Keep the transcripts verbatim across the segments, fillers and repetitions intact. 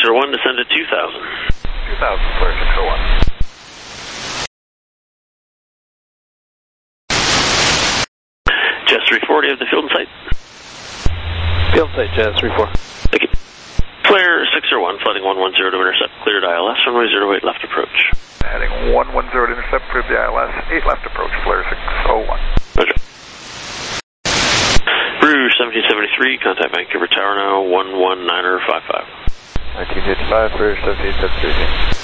oh one, descend to two thousand. two thousand, clear six oh one. Jazz three four, do you have the field in sight? Field sight, Jazz three four. Thank you. Flare six oh one, flooding one one zero to intercept, cleared I L S, runway zero eight left approach. Heading one one zero to intercept, cleared the I L S, eight left approach, flare six oh one. Roger. Rouge seventeen seventy-three, contact Vancouver Tower now, one one niner five five. nineteen fifty-five, Rouge seventeen seventy-three.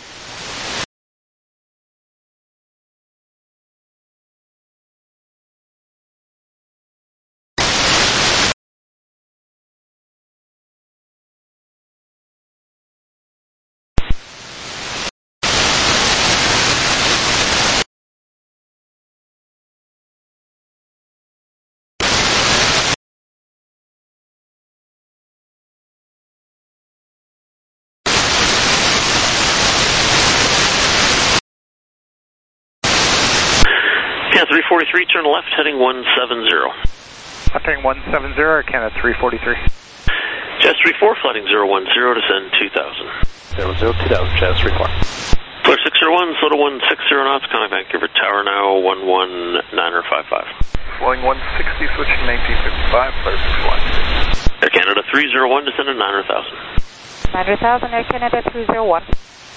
three forty-three, turn left, heading one seven zero. Heading one seven zero, Canada three forty-three. Jazz three four, flooding zero one zero, descend two thousand. zero zero two thousand, Jazz three four. Flare six oh one, slow to one sixty knots, contact Vancouver Tower now, one one niner five five. Flowing one sixty, switching nineteen fifty-five, flare six one. Air Canada three oh one, descend to nine thousand. nine thousand, Air Canada three oh one.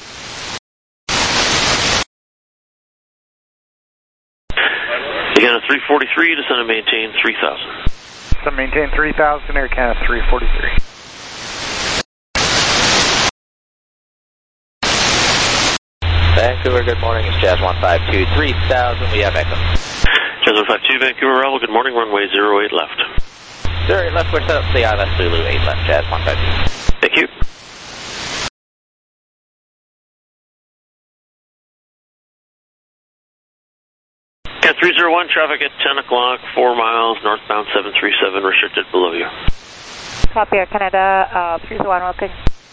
Again, three forty-three, descend and maintain three thousand. So maintain three thousand, Air Canada three forty-three. Vancouver, good morning. It's Jazz one five two, three thousand. We have echo. Jazz one five two, Vancouver, Rebel, good morning. Runway zero eight left. zero eight left, we're set up to the I L S Zulu, eight left, Jazz one five two. Thank you. Cat three oh one, traffic at ten o'clock, four miles, northbound seven three seven, restricted below you. Copy, Air Canada uh, three oh one, welcome.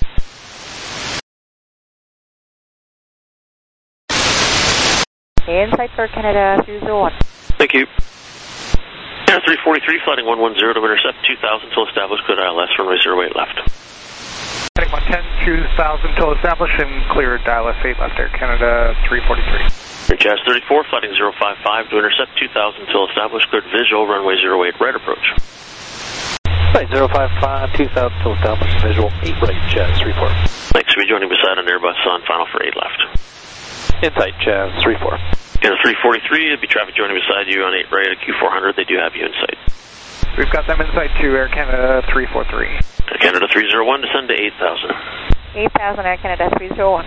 Inside for Canada three oh one. Thank you. Air three forty-three, flooding one one zero to intercept two thousand till established, good I L S, runway zero eight left. Heading one ten, two thousand till established and cleared, I L S eight left, Air Canada three forty-three. Jazz thirty-four, flooding zero five five to intercept two thousand till established, good visual, runway zero eight right approach. Right, zero five five, two thousand till established, visual, eight right, Jazz three four. Thanks for joining beside an Airbus on final for eight left. Insight, Jazz three four. In the three forty-three, it'll be traffic joining beside you on eight right at Q four hundred. They do have you in sight. We've got them in sight too, Air Canada three forty-three. Air Canada three oh one, descend to eight thousand. eight thousand, Air Canada three oh one.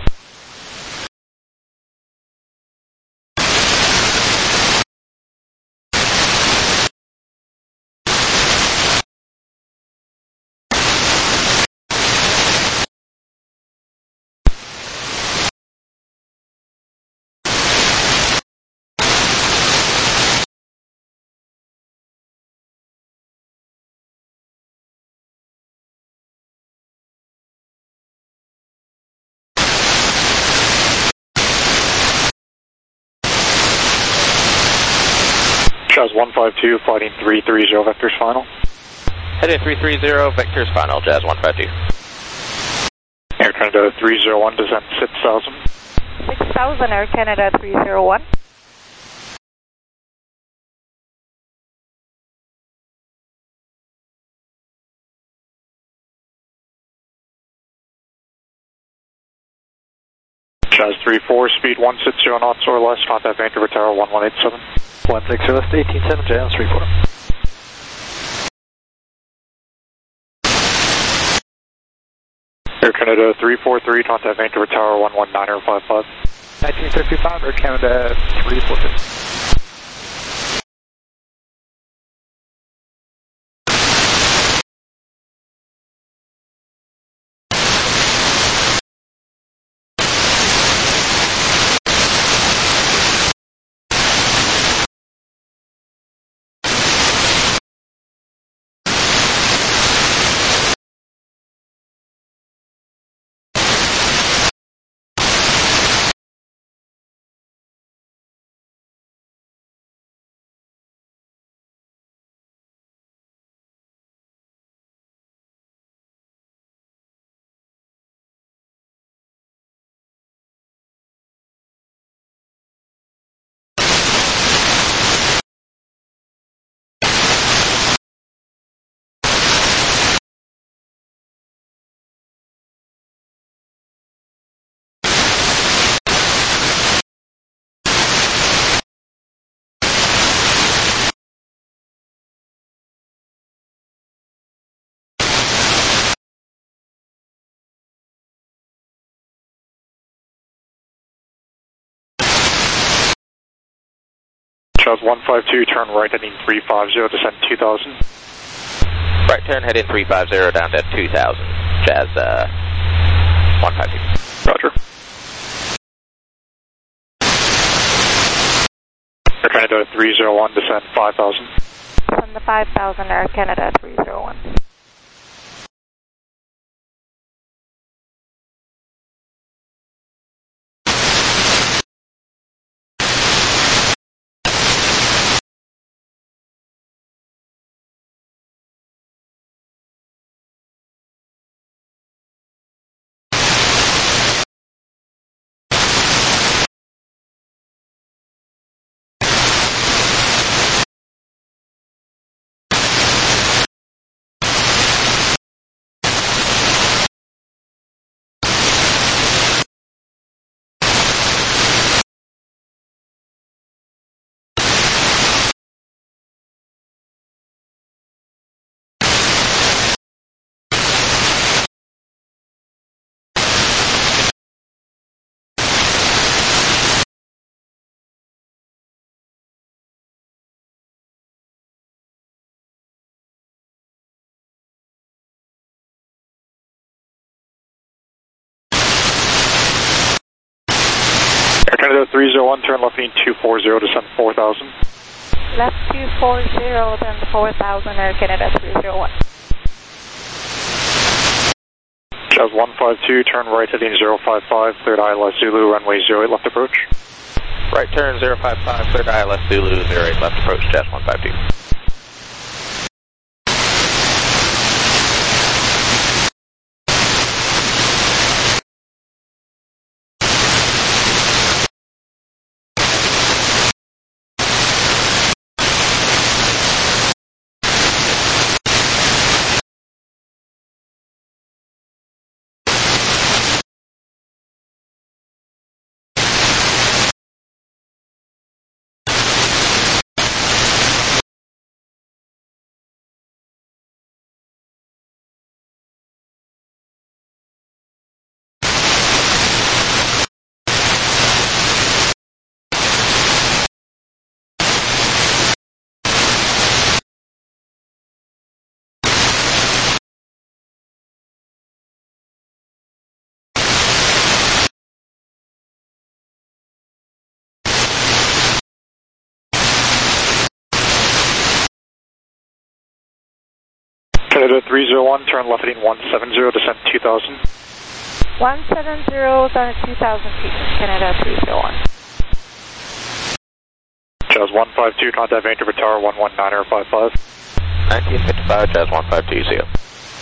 Jazz one five two, fighting three three zero, vectors final. Heading three three zero, vectors final, Jazz one five two. Air Canada three oh one, descent six thousand. six thousand, Air Canada three oh one. Jazz three four, speed one sixty knots or less, contact Vancouver Tower one one eight seven. one sixty left, eighteen seven, Jazz three four. Air Canada three four three, contact Vancouver Tower one one niner five five. nineteen fifty-five, Air Canada three four two. Jazz one five two, turn right heading three five zero, descend two thousand. Right turn heading three five zero down to two thousand. Jazz uh, one five two. Roger. Air Canada three zero one, descend five thousand. Descend the five thousand, Air Canada three zero one. Air Canada three zero one, turn left heading two four zero, descend four thousand. Left two four zero, then four thousand, Air Canada three zero one. Jazz one five two, turn right heading zero five five, third I L S Zulu, runway zero eight, left approach. Right turn zero five five, third I L S Zulu, zero eight left approach, Jazz one five two. Canada three zero one, turn left heading one seven zero, descend two thousand. one seven zero, then two thousand feet, Canada three zero one. Jazz one five two, contact Vancouver Tower one one nine five five. nineteen fifty-five, Jazz one five two, see you.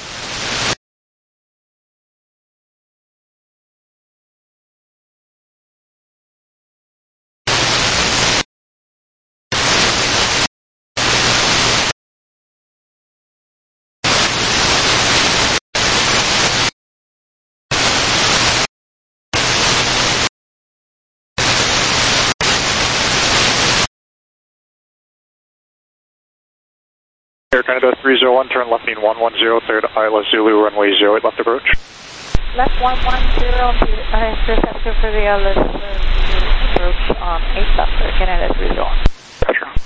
Air Canada three zero one, turn left heading one one zero, third I L S Zulu, runway zero eight, left approach. Left one one zero, uh, reception for the L S uh, approach on eight left, Air Canada three zero one. Roger.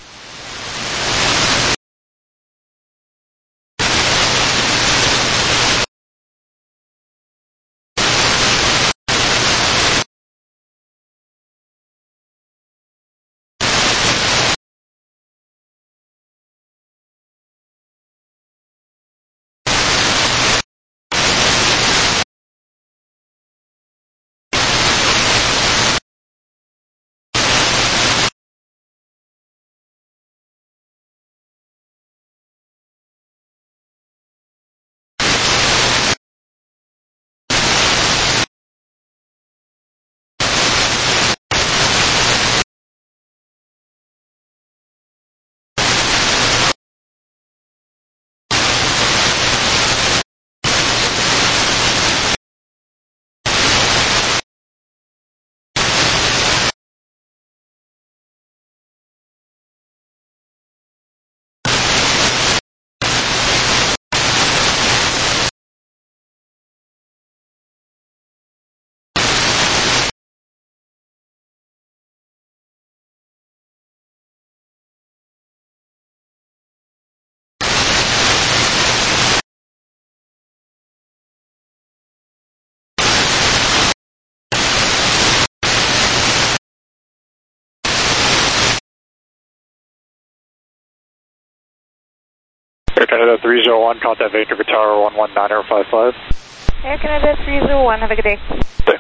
Air Canada three zero one, contact Vancouver Tower one one nine zero five five. Air Canada three zero one, have a good day. Okay.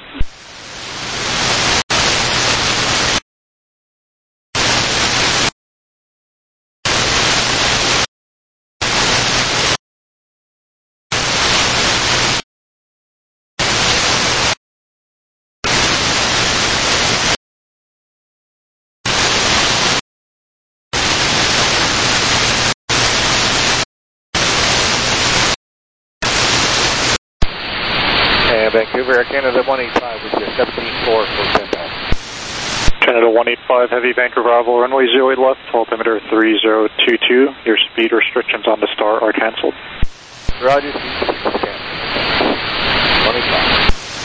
Vancouver, Air Canada one eighty-five with your seventeen four for ten thousand. Canada one eighty-five, heavy Vancouver Bravo, runway zero eight left, altimeter three zero two two. Your speed restrictions on the Star are canceled. Roger, canceled. one eighty-five.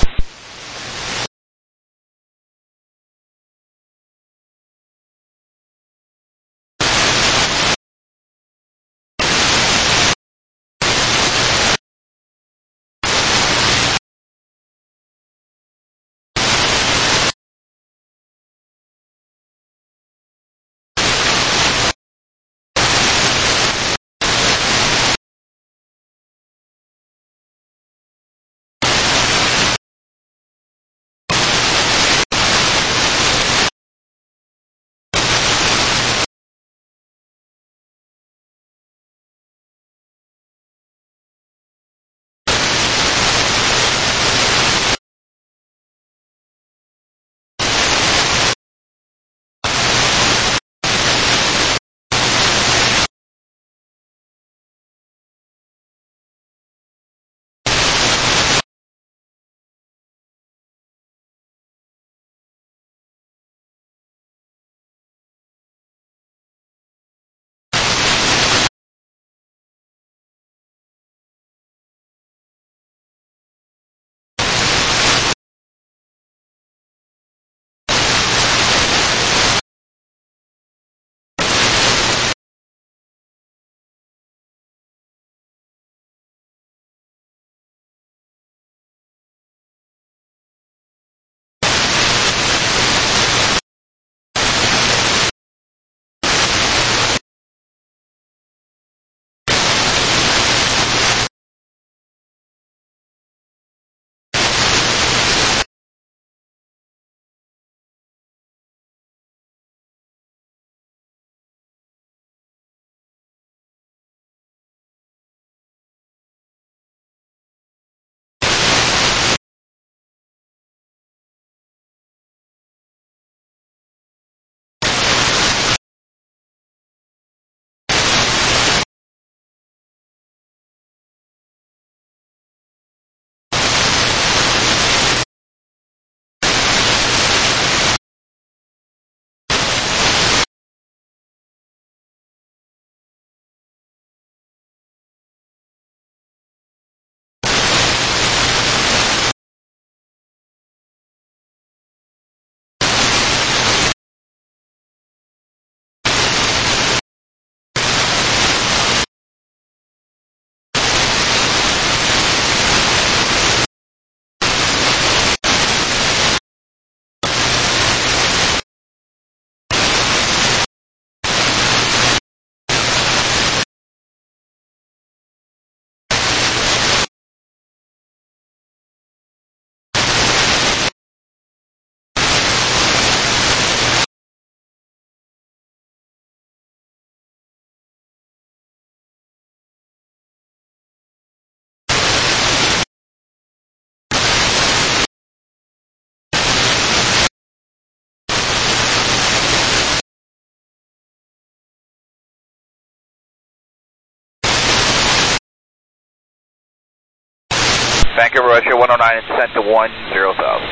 Vancouver, Russia one oh nine, and descent to one zero thousand.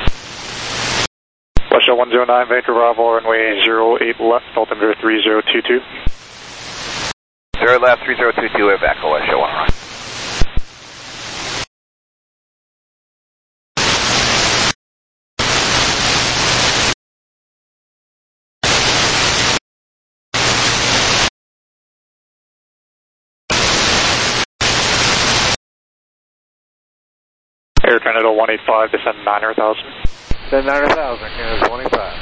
Russia one zero nine, Vancouver Bravo, runway zero eight left, altimeter three zero two two. zero left, three zero two two, Air Vaco, Russia one oh nine. Air Canada one eighty-five, descend nine hundred thousand. Descend nine hundred thousand, Canada one eighty-five.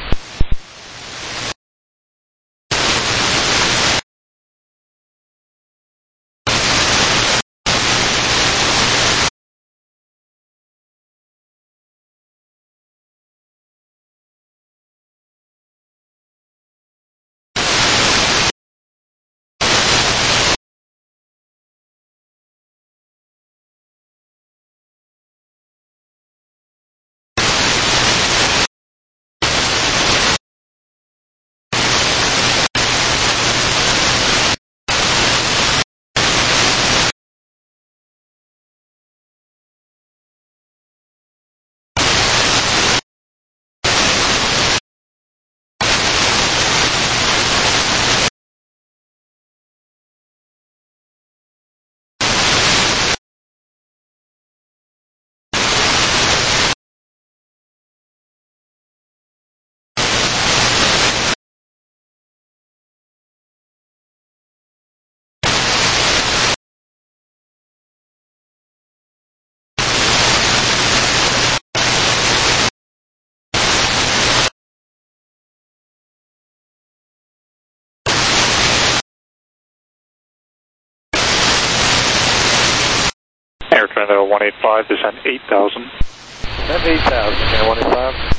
Air Canada one eight five, descend eight thousand. Descend eight thousand, Air one eight five.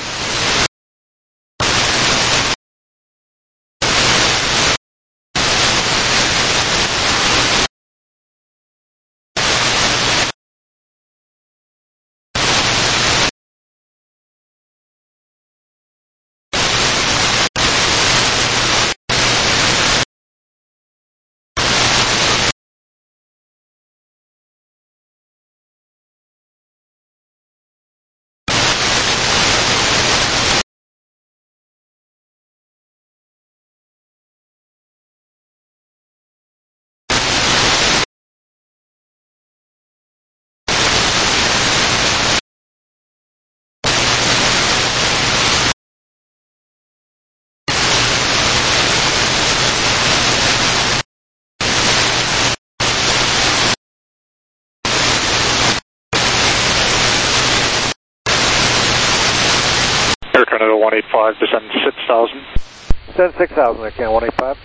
Air Canada one eight five, descend six thousand. Descend six thousand, Air Canada one eight five.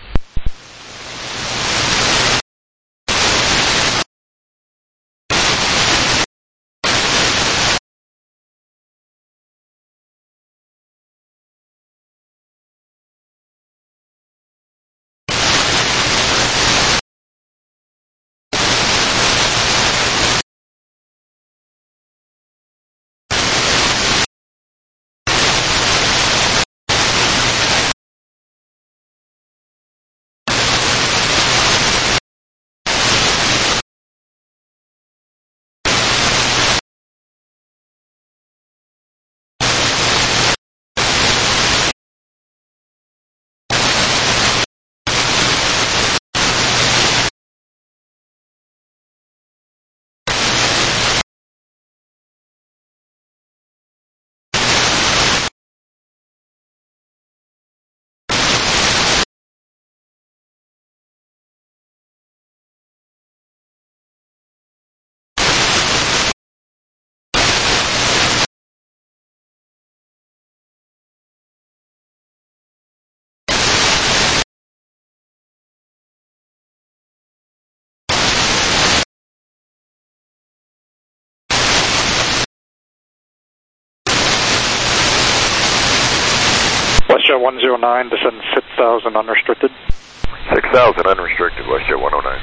WestJet one zero nine, descend six thousand unrestricted. six thousand unrestricted, WestJet one oh nine.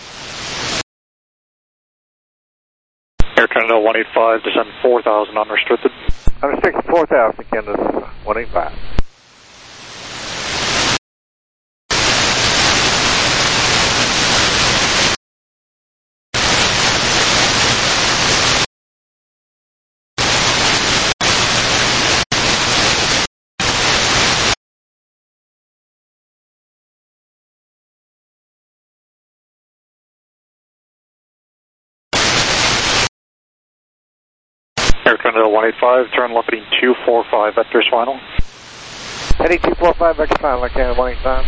Air Canada one eight five, descend four thousand unrestricted. Unrestricted four thousand, Canada one eight five. Air Canada one eight five, turn left heading two four five, vectors final. Heading two four five, vector final, Air Canada one eight five.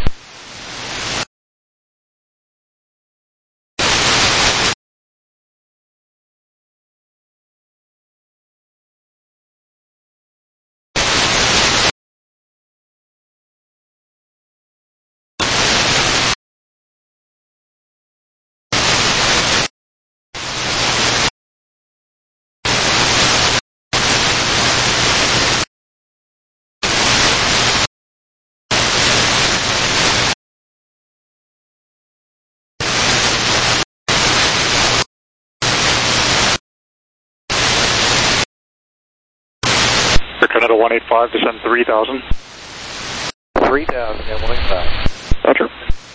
Air Canada one eight five, descend three thousand. three thousand, Air one eight five. Roger.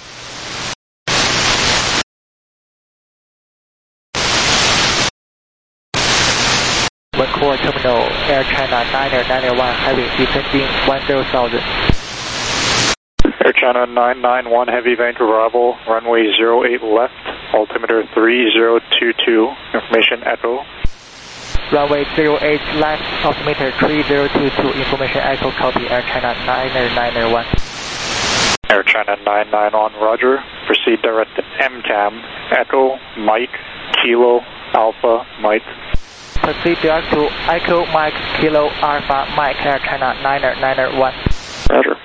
Vancouver Terminal, Air China niner niner one Heavy, descending one zero thousand. Air China nine nine one Heavy, Vancouver Bravo, runway zero eight left, altimeter three zero two two, information echo. Runway zero eight left, altimeter three zero two two, information echo, copy, Air China niner niner one. Air China nine nine on, roger. Proceed direct to M CAM, echo, Mike, Kilo, Alpha, Mike. Proceed direct to Echo Mike Kilo Alpha Mike, Air China niner niner one. Roger.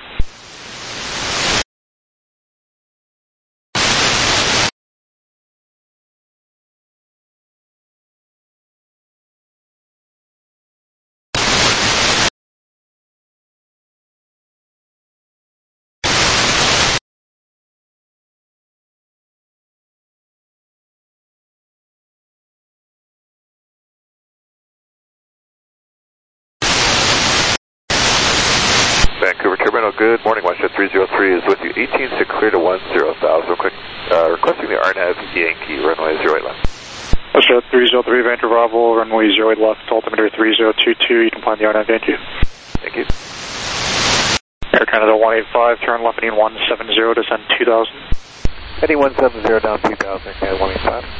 Vancouver Terminal, good morning. WestJet three zero three is with you. eighteen six clear to one zero thousand. Quick, uh, requesting the R N A V Yankee, runway zero eight left. WestJet three zero three, Vancouver Bravo, runway zero eight left, altimeter three zero two two. You can find the R N A V Yankee. Thank you. Air Canada one eight five, turn left heading one seven zero, descend two thousand. Heading one seven zero down two thousand, Canada one eight five.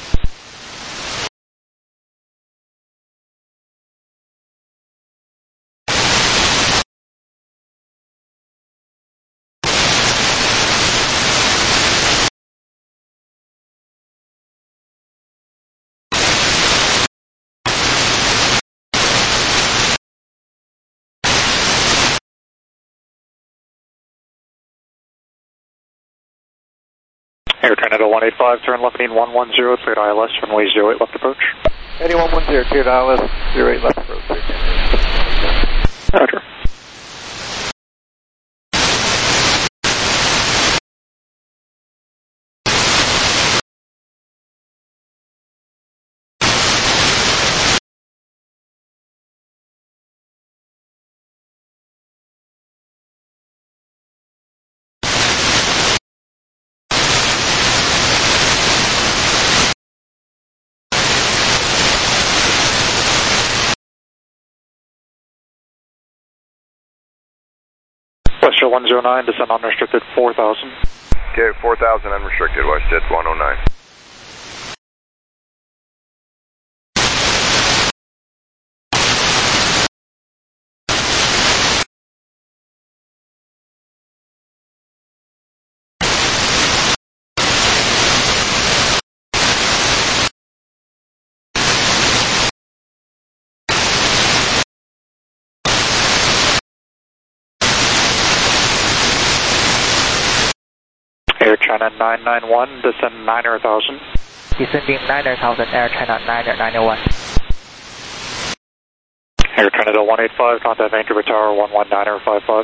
Air Canada one eight five, turn left heading one one zero, cleared I L S, runway zero eight left approach. Heading one one zero, cleared I L S, zero eight left approach. Roger. WestJet one zero nine, descend unrestricted four thousand. Okay, four thousand unrestricted, WestJet one oh nine. Air China nine nine one, descend niner thousand. Descending niner thousand, Air China niner nine one. Air Canada one eight five, contact Vancouver Tower one one niner five five.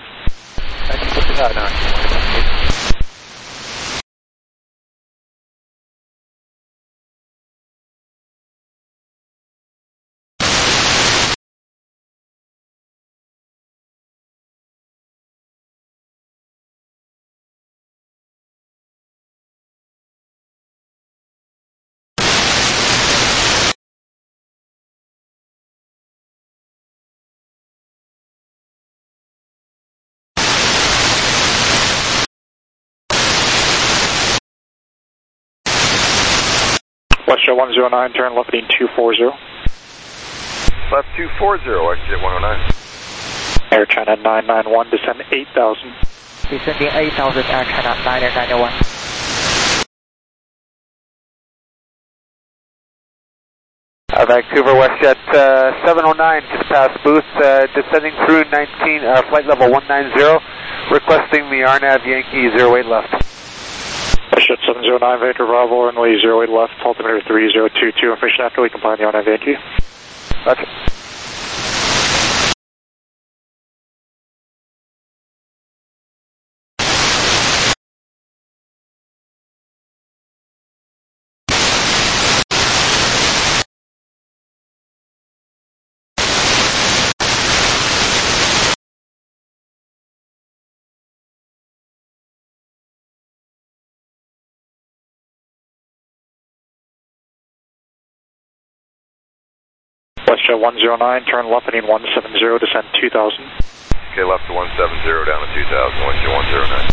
WestJet one zero nine, turn left heading two four zero. Left two four zero, WestJet one oh nine. Air China nine nine one, descend eight thousand. Descending eight thousand, Air China niner nine one. Uh, Vancouver WestJet uh, seven oh nine, just past booth, uh, descending through nineteen, uh, flight level one nine zero, requesting the R N A V Yankee zero eight left. WestJet seven zero nine, Vancouver Bravo, runway zero eight left, altimeter three zero two two. Information after we can find the R N A V Yankee. Roger. WestJet one zero nine, turn left heading one seven zero, descend two thousand. Okay, left to one seven zero, down to two thousand, WestJet one zero nine.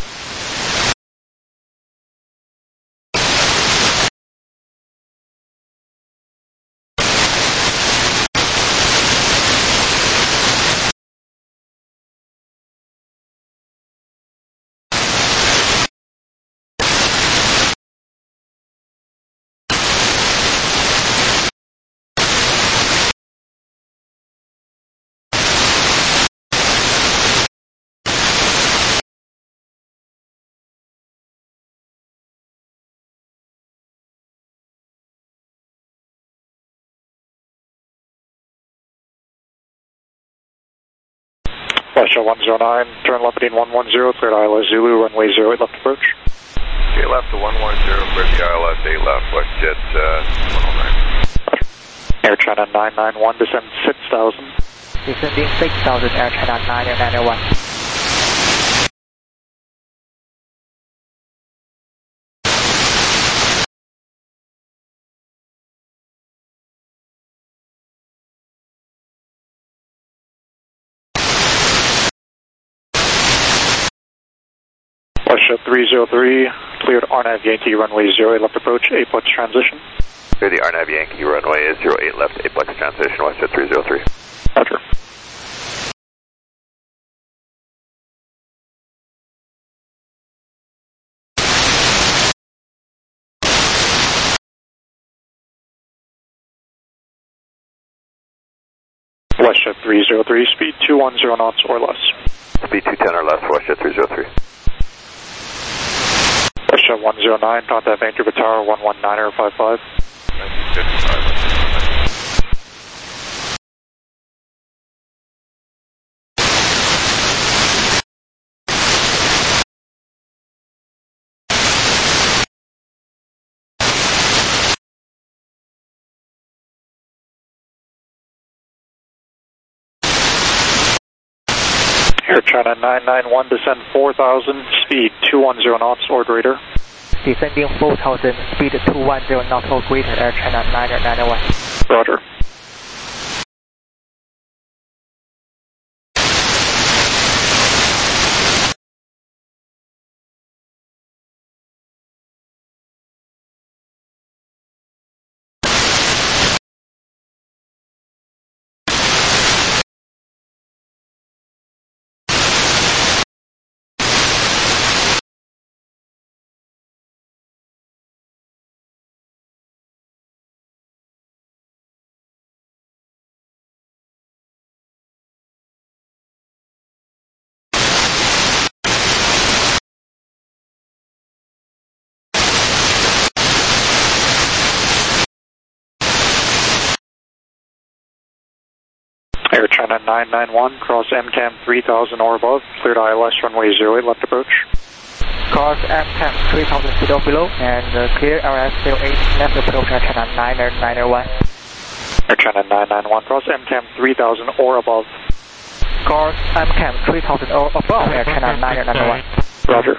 WestJet one zero nine, turn left heading one one zero, cleared I L S Zulu, runway zero eight left approach. Okay, left to one one zero, clear the I L S eight left, WestJet uh, one oh nine. Air China nine nine one, descend six thousand. Descending six thousand, Air China niner nine one. Westjet three zero three, cleared R N A V Yankee runway zero eight left approach, Aplex transition. Clear the R N A V Yankee runway zero eight left, Aplex transition, Westjet three zero three. Roger. Westjet three zero three, speed two one zero knots or less. Speed two ten or less, Westjet three zero three. Westjet one zero nine, contact Vancouver Tower one one nine five five. Air China nine nine one, descend four thousand, speed two one zero knots or greater. Descending four thousand, speed two one zero knots or greater, Air China nine nine one. Roger. Air China nine nine one, cross M CAM three thousand or above, cleared I L S runway zero eight left approach. Cross M CAM three thousand feet or below, and uh, clear R S zero eight left approach, Air China nine nine one. Air China nine nine one, cross M CAM three thousand or above. Cross M CAM three thousand or above, Air China nine nine one. Roger.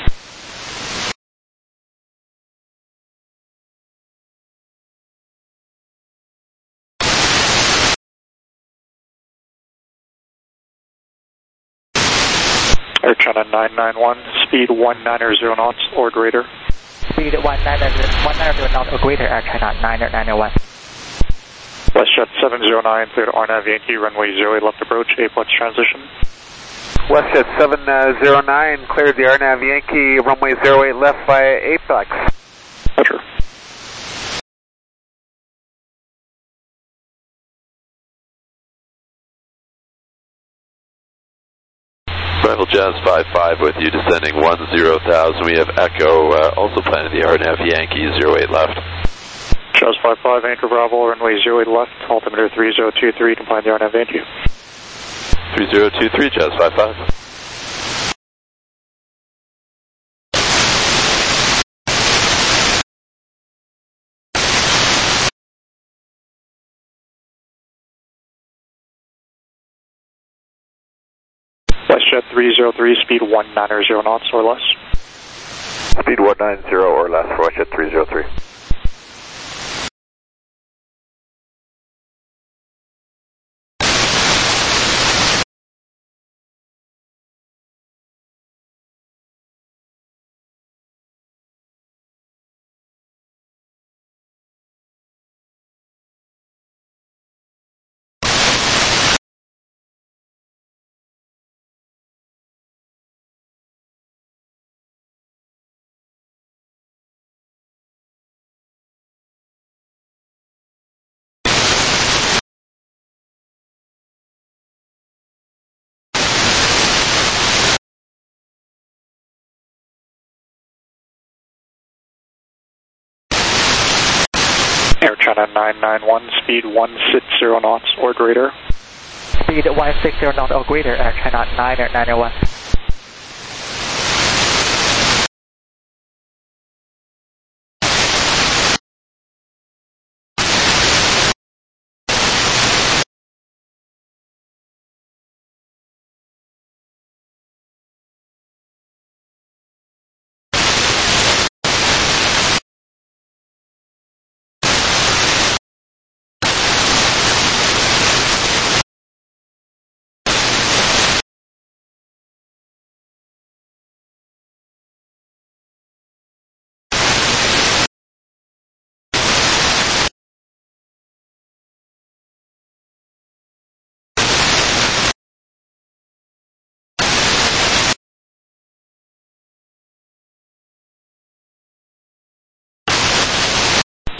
Air China nine nine one, speed one nine zero knots or greater. Speed one nine zero knots or greater, Air China nine nine one. Westjet seven zero nine, cleared R N A V Yankee, runway zero eight left approach, Aplex transition. Westjet seven zero nine, cleared the R N A V Yankee, runway zero eight left via Apex. Roger. Arrival Jazz five five with you, descending one zero thousand. We have Echo, uh, also planning the R N A V Yankee, zero eight left. Jazz five five, Anchor Bravo, runway zero eight left, altimeter three zero two three, complying the R N A V Yankee. three zero two three, Jazz five five. Westjet three zero three, speed one nine zero knots or less. Speed one nine zero or less for Westjet three zero three. Air China nine nine one, speed one six zero knots or greater. Speed one six zero knots or greater, Air China nine nine one.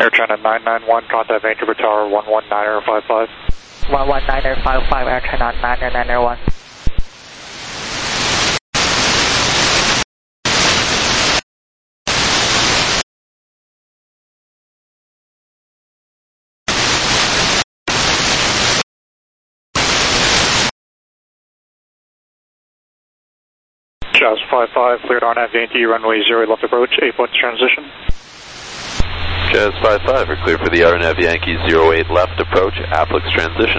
Air China nine nine one, contact Vancouver Tower one one nine five five. one one nine five five, Air China nine nine one. Jazz five five, cleared R N A V Yankee, runway zero left approach, eight foot transition. Jazz five five, we're clear for the R N A V Yankee zero eight left approach, Applix transition.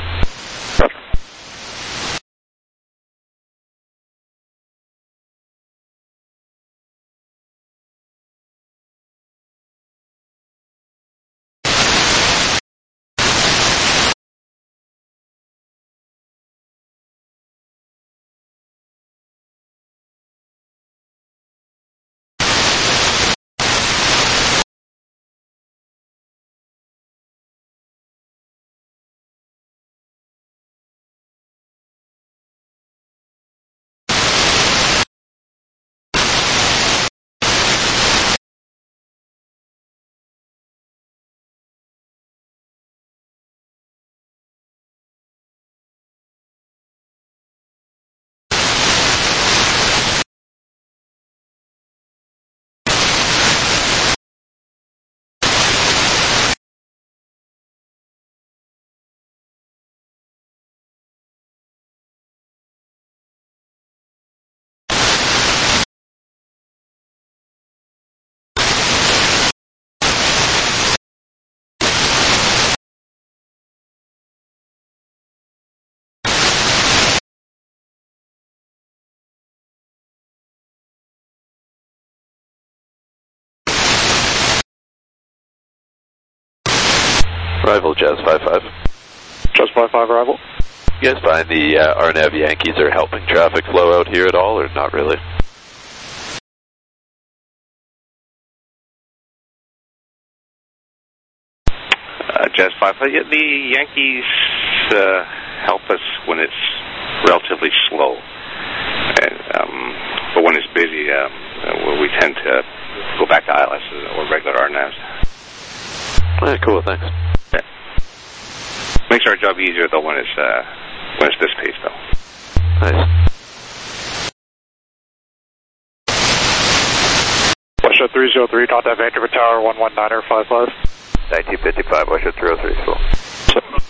Arrival, Jazz five five. Jazz five five, arrival. You guys find the uh, R N A V Yankees are helping traffic flow out here at all, or not really? Uh, Jazz five five, yeah, the Yankees uh, help us when it's relatively slow. And, um, but when it's busy, um, uh, we tend to go back to I L S or regular R N As. All right, cool, thanks. Yeah. Makes our job easier though when it's uh, when it's this pace though. Nice. Westjet three zero three, contact Vancouver Tower one one nine five five. nineteen fifty-five, Westjet three oh three, full.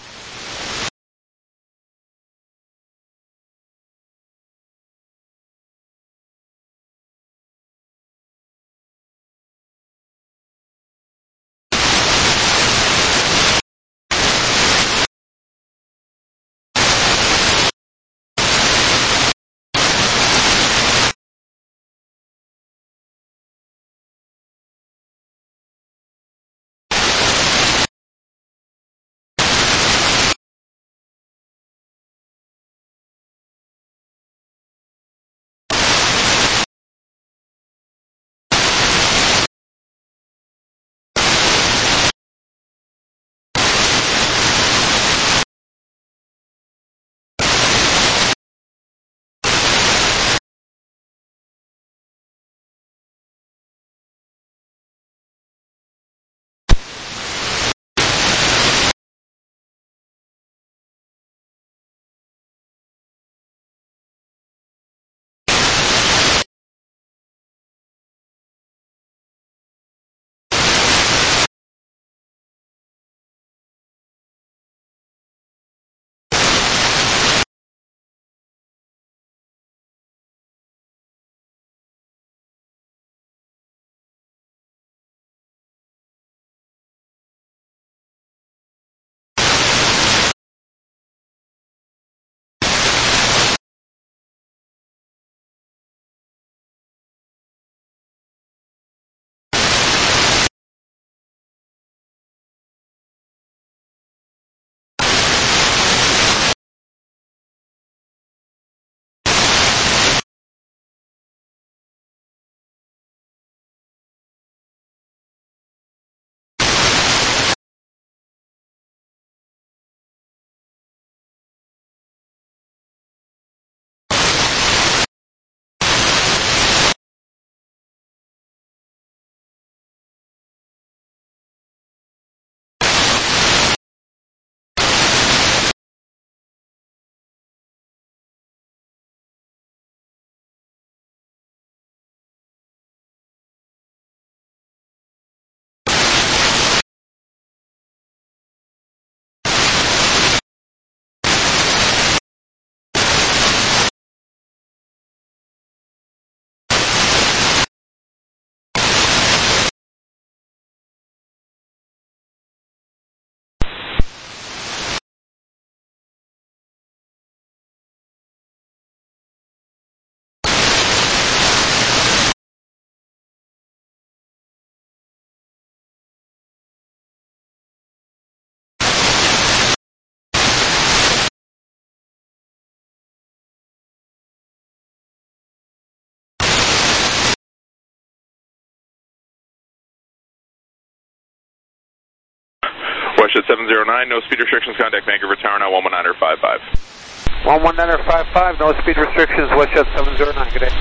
WestJet seven zero nine, no speed restrictions, contact Vancouver Tower now, one one nine five five. one one nine five five, no speed restrictions, WestJet seven zero nine, good day.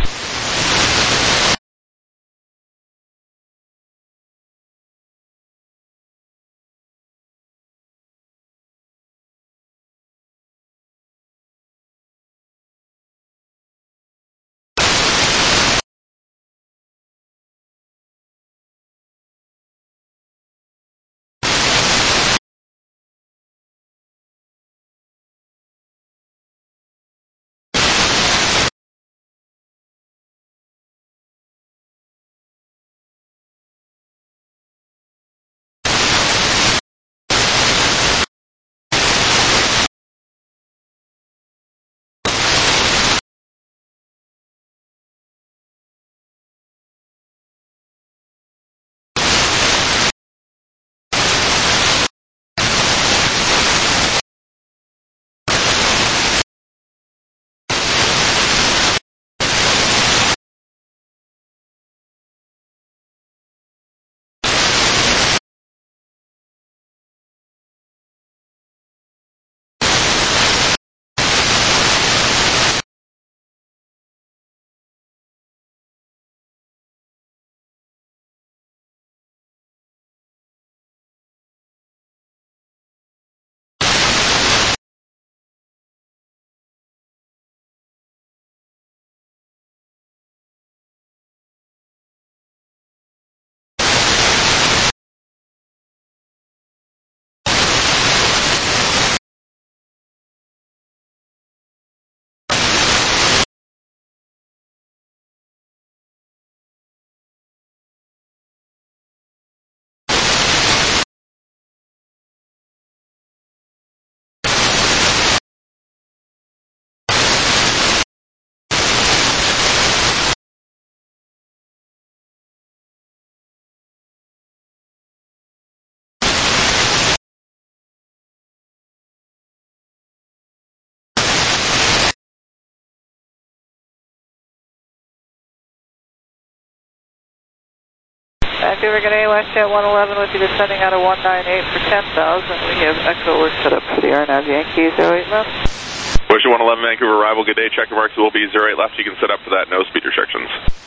Vancouver, good day, WestJet one eleven with you descending out of one nine eight for ten thousand. We have Echo work set up for the R NAV Yankee zero eight left. WestJet one eleven, Vancouver arrival, good day, checker marks will be zero eight left, you can set up for that, no speed restrictions.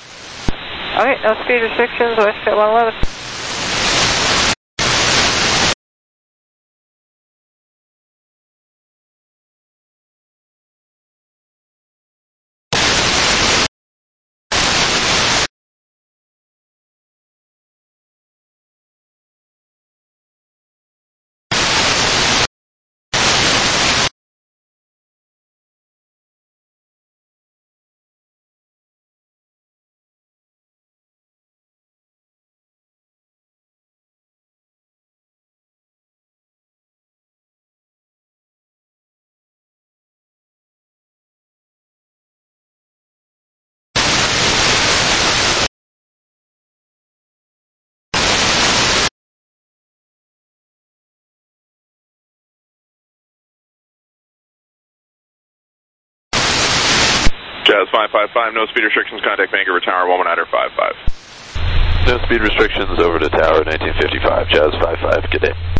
Okay, no speed restrictions, WestJet one eleven. Jazz five five five, no speed restrictions, contact Vancouver Tower, one one nine five five. No speed restrictions, over to Tower nineteen fifty-five, Jazz five five, good day.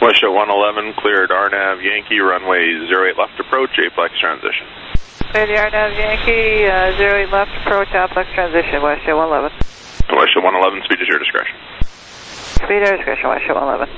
Westjet one eleven, cleared R NAV Yankee, runway zero eight left approach, Aplex transition. Clear the R NAV Yankee, uh, zero eight left approach, Aplex transition, Westjet one eleven. Westjet one eleven, speed is your discretion. Speed air discretion, Westjet one eleven.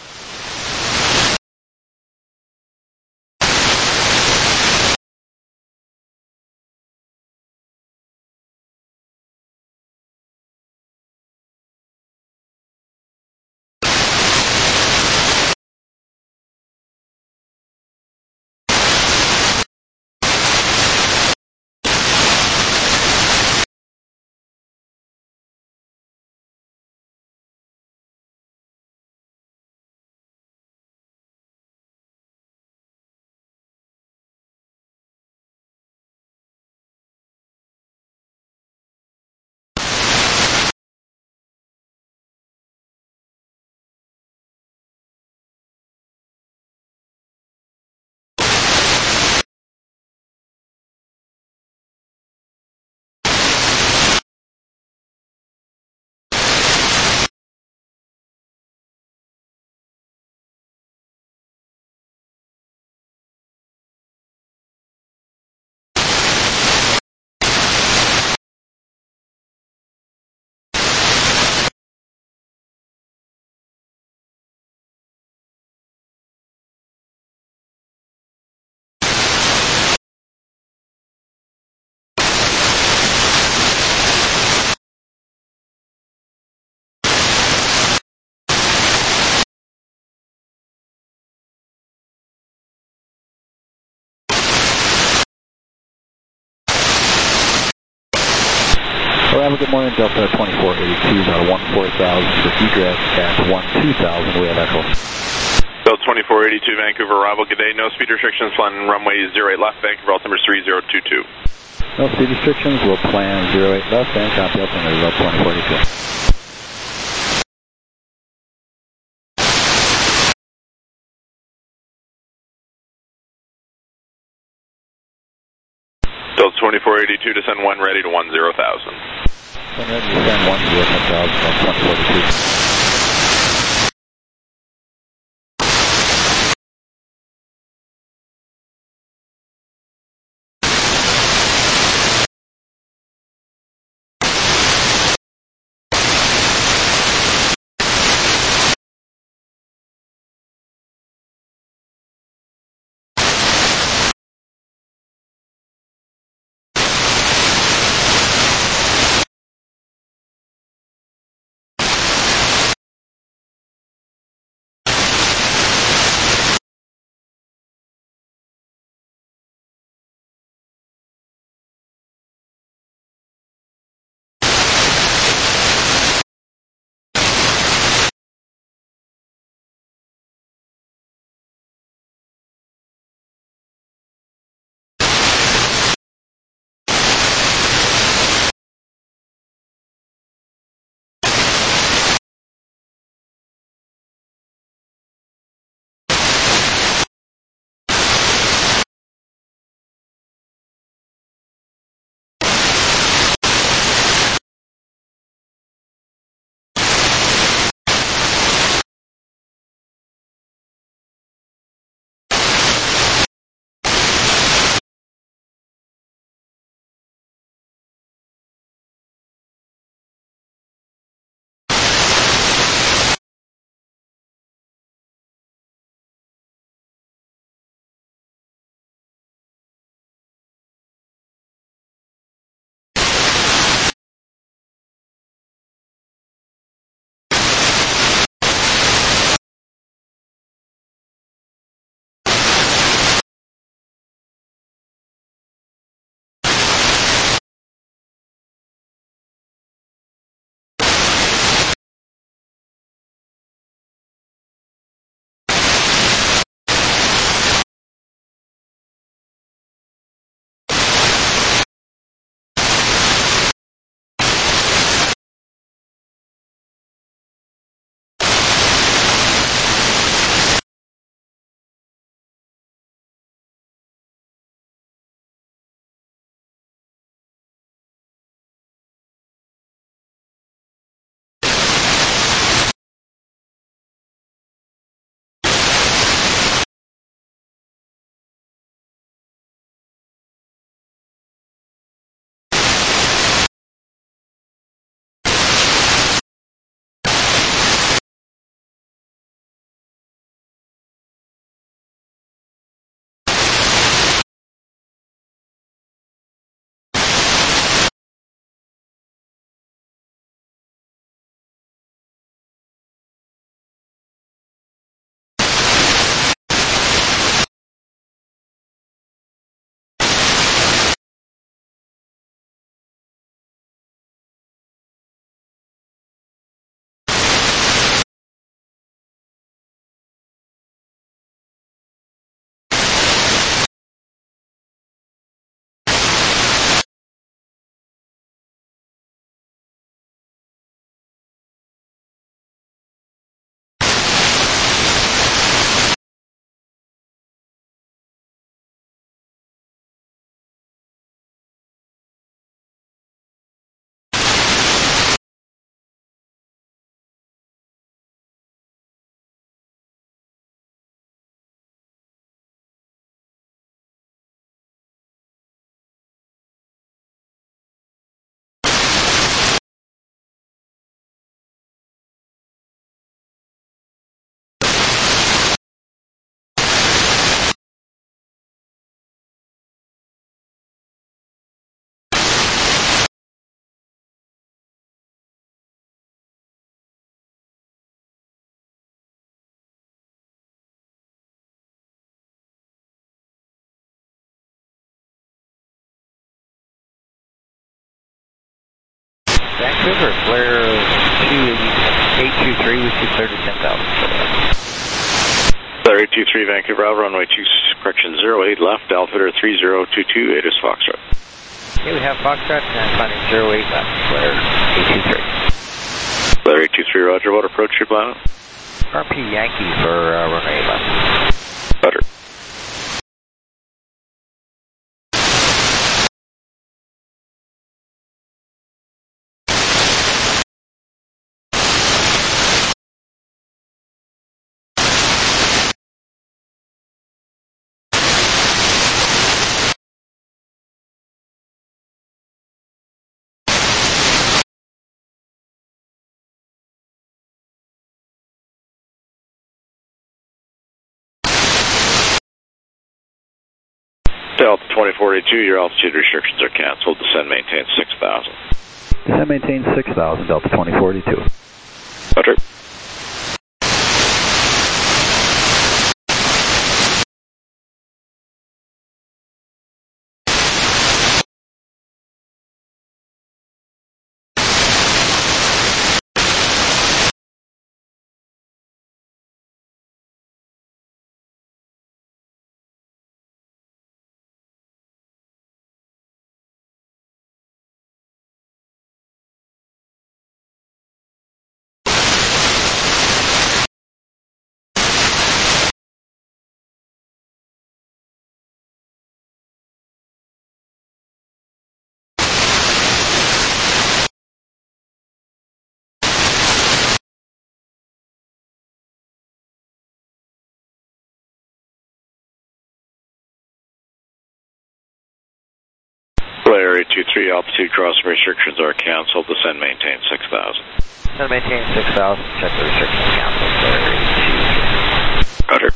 Arrival, good morning, Delta twenty-four eighty-two, about one four thousand for egress at one two thousand, we have echo. Delta twenty-four eighty-two, Vancouver, arrival, good day, no speed restrictions, flying runway zero eight left, Vancouver, altimeter three zero two two. No speed restrictions, we'll plan zero eight left and copy altimeter, Delta twenty-four eighty-two. Delta twenty-four eighty-two, descend one ready to one zero thousand. One ready to descend one zero thousand, Delta twenty-four eighty-two. Vancouver, flare two eight two three, we see clear to ten thousand. Flare eight two three, Vancouver, Bravo, runway two, correction zero eight left, altimeter three zero two two, it is Foxtrot. Okay, we have Foxtrot and climbing zero eight left, flare eight two three. Flare eight two three, roger, what approach you planning? R P Yankee for uh, runway eight left. Roger. Delta twenty forty-two, your altitude restrictions are canceled. Descend maintain six thousand. Descend maintain six thousand, Delta twenty forty-two. Roger. Flare eight two three, altitude crossing restrictions are canceled. Descend maintain six thousand. Descend maintain six thousand, check the restrictions canceled. Flare eight two three. Roger.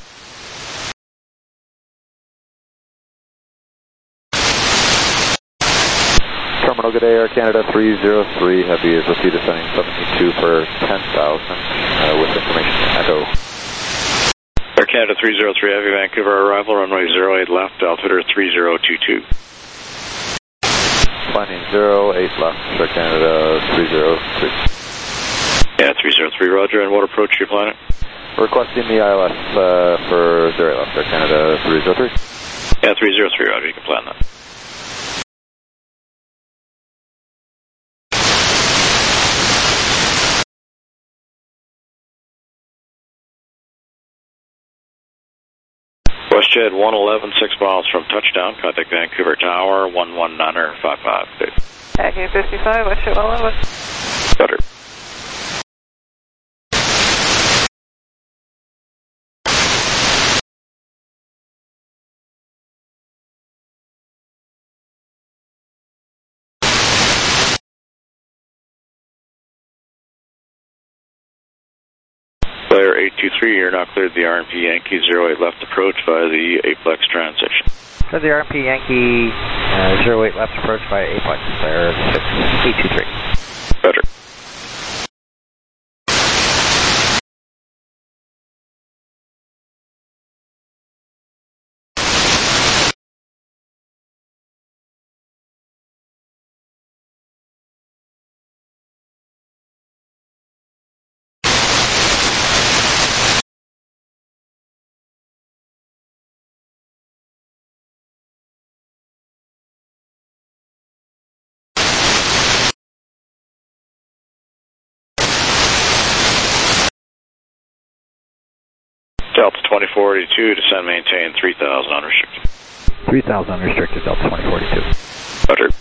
Terminal, good day, Air Canada three zero three, Heavy is with you, descending seventy-two for ten thousand, uh, with information echo. Air Canada three zero three, Heavy, Vancouver, arrival, runway zero eight left, altimeter three zero two two. Landing zero eight left, Air Canada three zero three. Yeah, three zero three, roger, and what approach are you planning? Requesting the I L S uh, for zero eight left, Air Canada three zero three. Yeah, three zero three, roger, you can plan that. WestJet one eleven, six miles from touchdown. Contact Vancouver Tower, one one niner five five. Taxi fifty-five, WestJet one eleven. Roger. Flare eight two three, you're now cleared the R M P Yankee zero eight left approach via the Aplex transition. For the R M P Yankee uh, zero eight left approach via Aplex, flare eight two three. Roger. Delta twenty forty-two, descend maintain three thousand unrestricted. three thousand unrestricted, Delta twenty forty-two. Roger.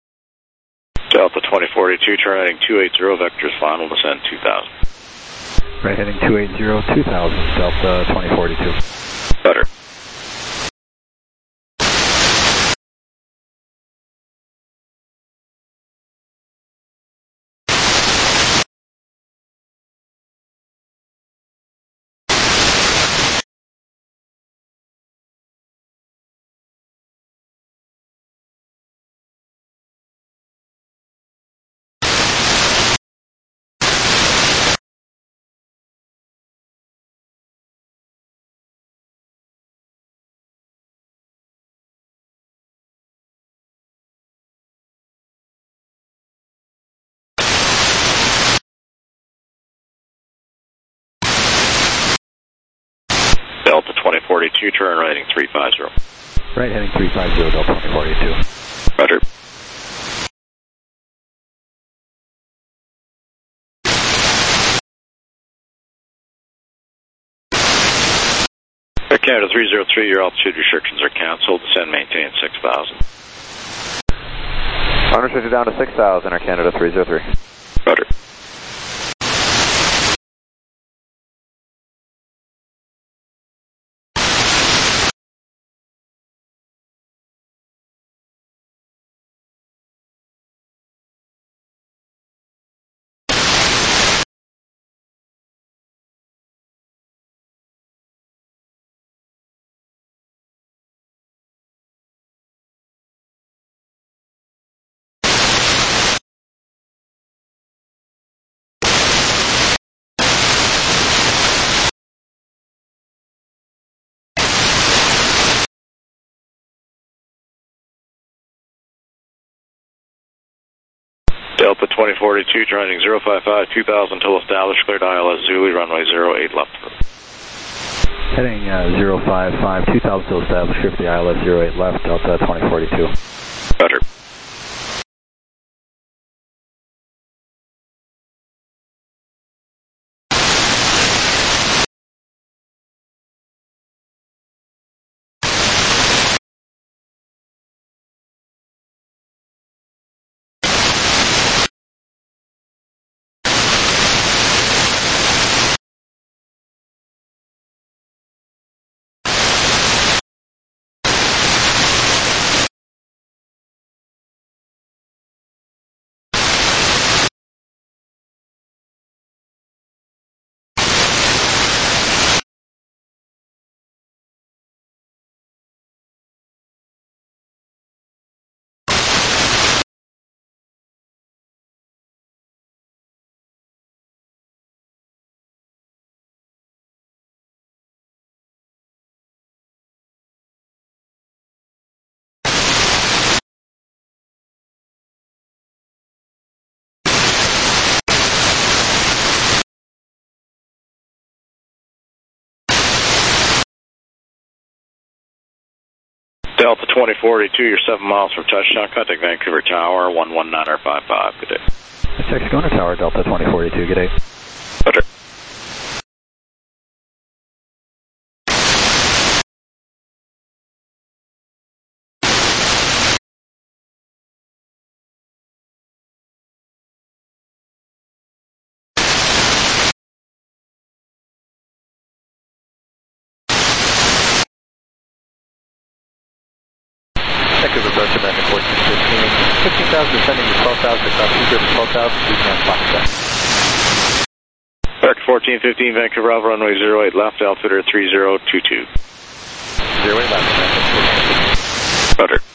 Delta twenty forty-two, terminating two eighty, vectors final, descend two thousand. Right heading two eight zero, two thousand, Delta twenty forty-two. Better. Delta twenty forty-two, turn right heading three five zero. Right heading three five zero, Delta twenty forty-two. Roger. Air Canada three zero three, your altitude restrictions are canceled. Descend, maintain six thousand. Unrestricted down to six thousand, Air Canada three zero three. Roger. Delta twenty forty-two, turning zero five five, two thousand till established, cleared I L S Zulu, runway zero eight left. Heading uh, zero five five, two thousand till established, shift the I L S zero eight left, Delta twenty forty-two. Roger. Delta twenty forty-two, you're seven miles from touchdown. Contact Vancouver Tower, one one nine five five. Good day. Check Schooner Tower, Delta twenty forty-two. Good day. Roger. Vancouver approach American fourteen fifteen, fifteen thousand descending to twelve thousand, across Eager to twelve thousand, three can flash set. American fourteen fifteen, Vancouver Alpha, runway zero eight left, altimeter three zero two two. zero eight left, Roger.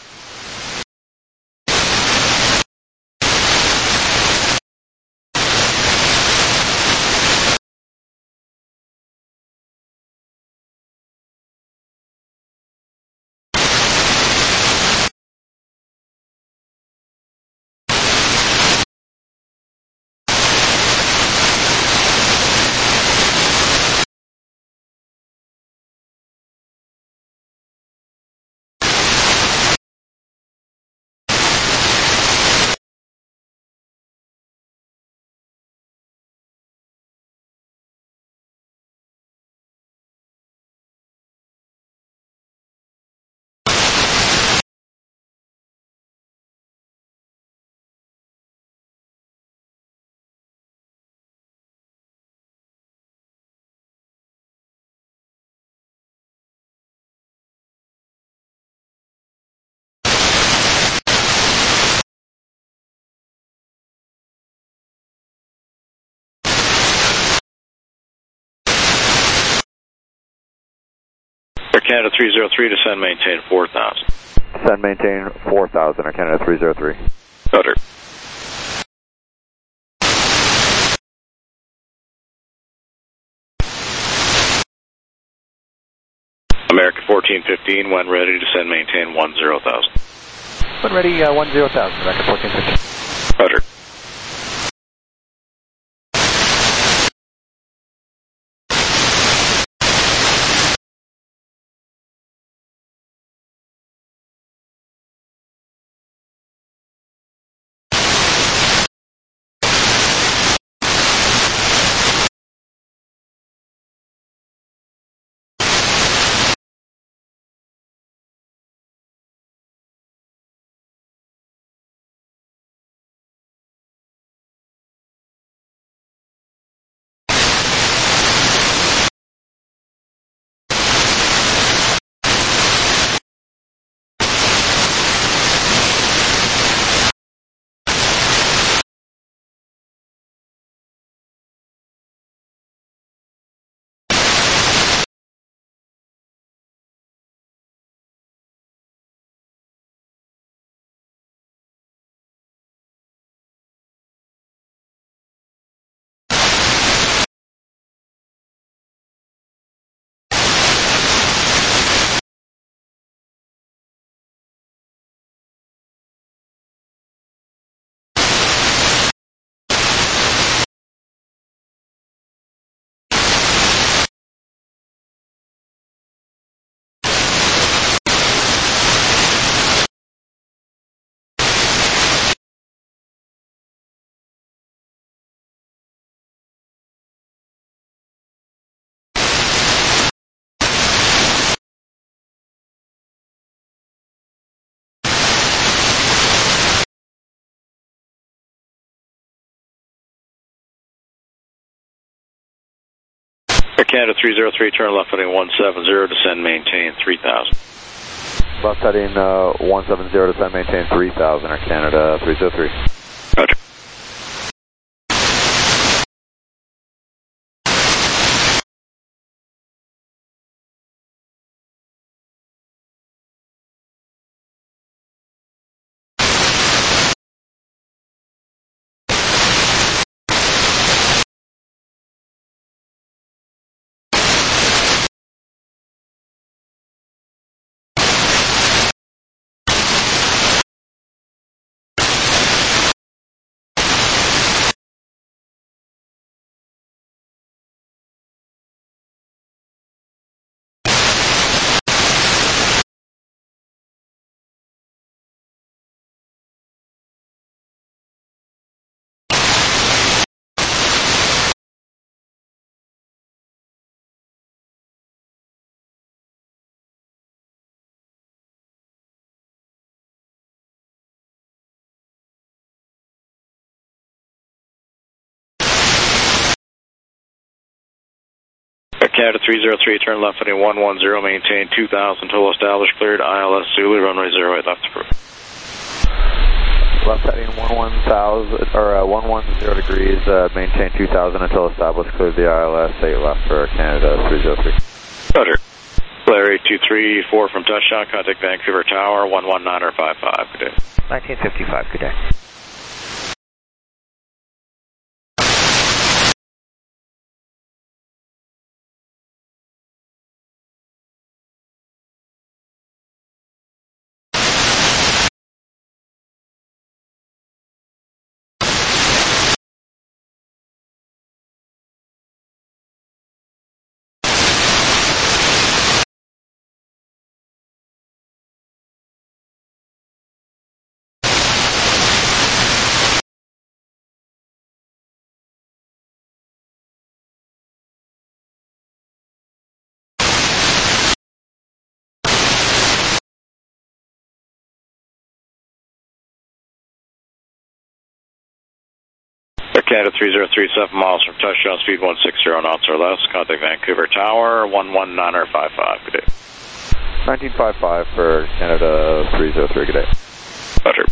Canada three zero three, descend, maintain four thousand. Descend, maintain four thousand, Air Canada three zero three. Roger. American fourteen fifteen, when ready, descend, maintain one zero thousand. When ready, uh, one zero thousand, American fourteen fifteen. Roger. Air Canada three zero three, turn left heading one seven zero, descend, maintain three thousand. Left heading uh, one seven zero, descend, maintain three thousand, Air Canada three zero three. Roger. Air Canada three zero three, turn left heading one one zero, maintain two thousand, total established, cleared, I L S Zulu, runway zero eight left approved. Left heading one one thousand, or uh, one one zero degrees, uh, maintain two thousand until established, cleared the I L S, eight left for Canada three zero three. Roger. Flare eight two three four from touchdown, contact Vancouver Tower, one one nine five five, good day. nineteen fifty-five, good day. Air Canada three zero three, seven miles from touchdown, speed one six zero knots or less, contact Vancouver Tower, one one nine five five, good day. nineteen fifty-five for Canada three zero three, good day. Roger.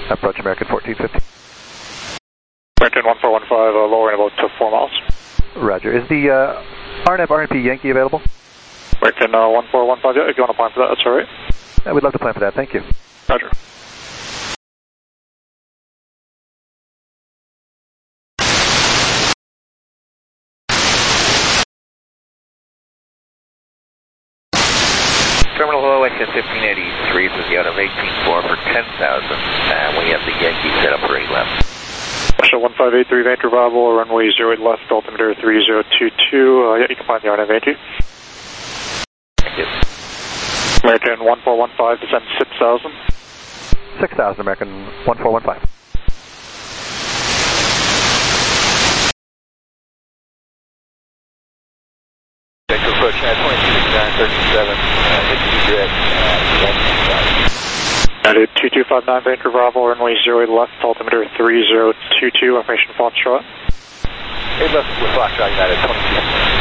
approach American fourteen fifty. American one four one five, uh, lowering about to four miles. Roger. Is the uh, R N A V R N P Yankee available? American uh, one four one five, yeah, if you want to plan for that, that's alright. Uh, we'd love to plan for that, thank you. Roger. Terminal Hello, X N fifteen eighty-three is out of eighteen four for ten thousand, and we have the Yankee set up for eight left. Russia one five eight three, Vancouver Bravo, runway zero eight left, altimeter three zero two two, uh, yeah, you can find the R N A V Yankee. Thank you. American one four one five, descend six thousand. six thousand, American one four one five. Vancouver approach, twenty-two nine thirty-seven, hit the direct, United two two five nine, Vancouver Bravo, runway zero eight left, altimeter three zero two two, information Foxtrot. eight left with Foxtrot, United twenty-two.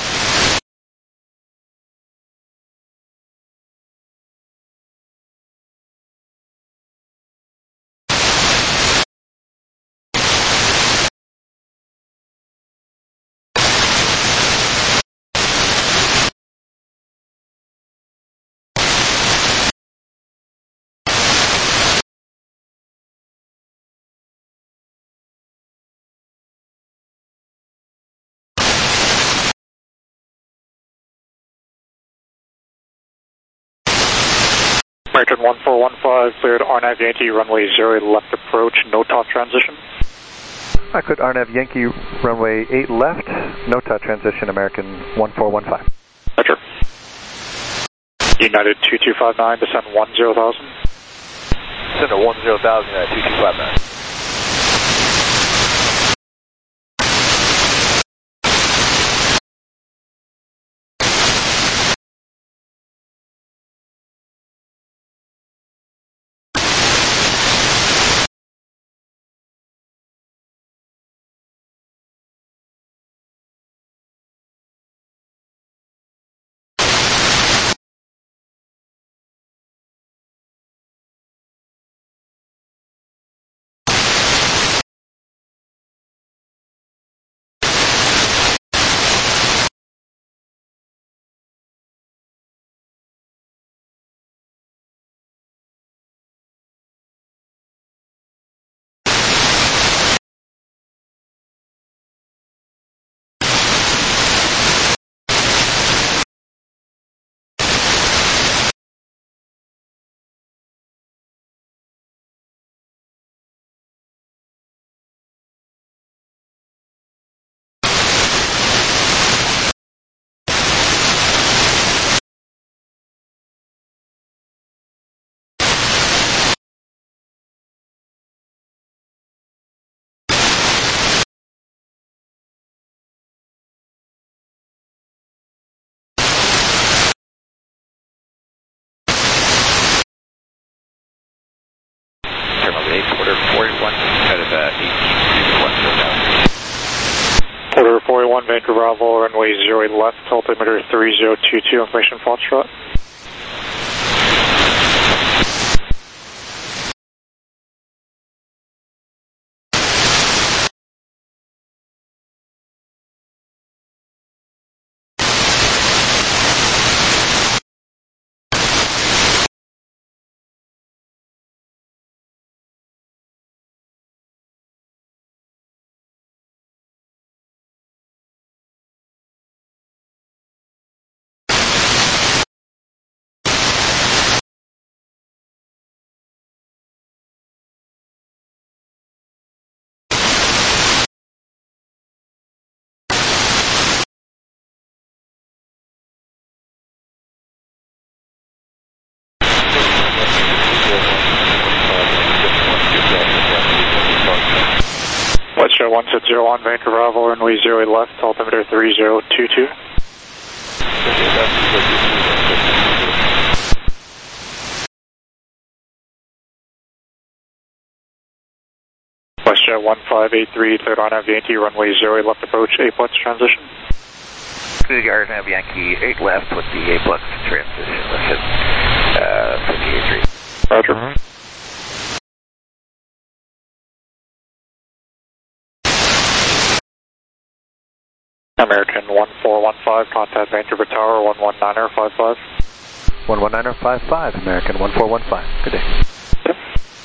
American one four one five, cleared R N A V Yankee, runway zero eight left approach, no top transition. I could R N A V Yankee, runway eight left, no top transition, American one four one five. Roger. United two two five nine, descend one zero thousand. Center one zero thousand, United two two five nine. Porter forty-one, out of uh, eighteen one zero thousand. Porter forty-one, Vancouver Bravo, runway zero eight left, altimeter three zero two two, information Foxtrot. Westjet one six zero one, Vancouver Bravo, runway zero eight left, altimeter three zero two two. Westjet one five eight three, third on Nav Yankee, runway zero eight left approach, Aplex transition. Clear R N A V Yankee eight left with the Aplex transition. Let's hit uh, fifty-eight three. Roger. five, contact Vancouver Tower, one one niner five five. one one niner five five, American one four one five. Good day. Yep.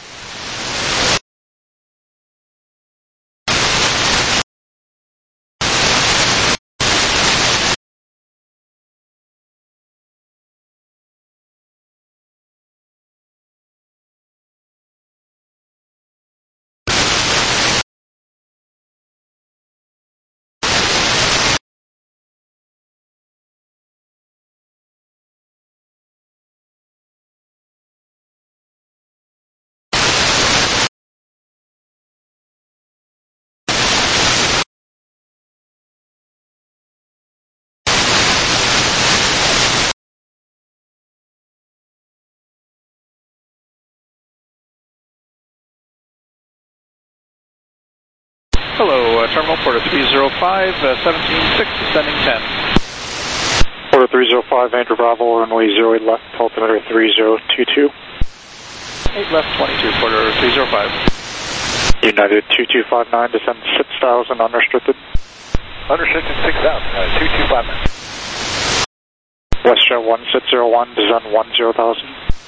Hello, uh, Terminal Porter three zero five, uh, seventeen six, descending ten. Porter three zero five, Vancouver Bravo, runway zero eight left, altimeter three zero two two. eight left, twenty-two, Porter three zero five. United two two five nine, descend six thousand, unrestricted. Unrestricted six thousand, uh, two two five nine. WestJet one six zero one, descend one zero thousand.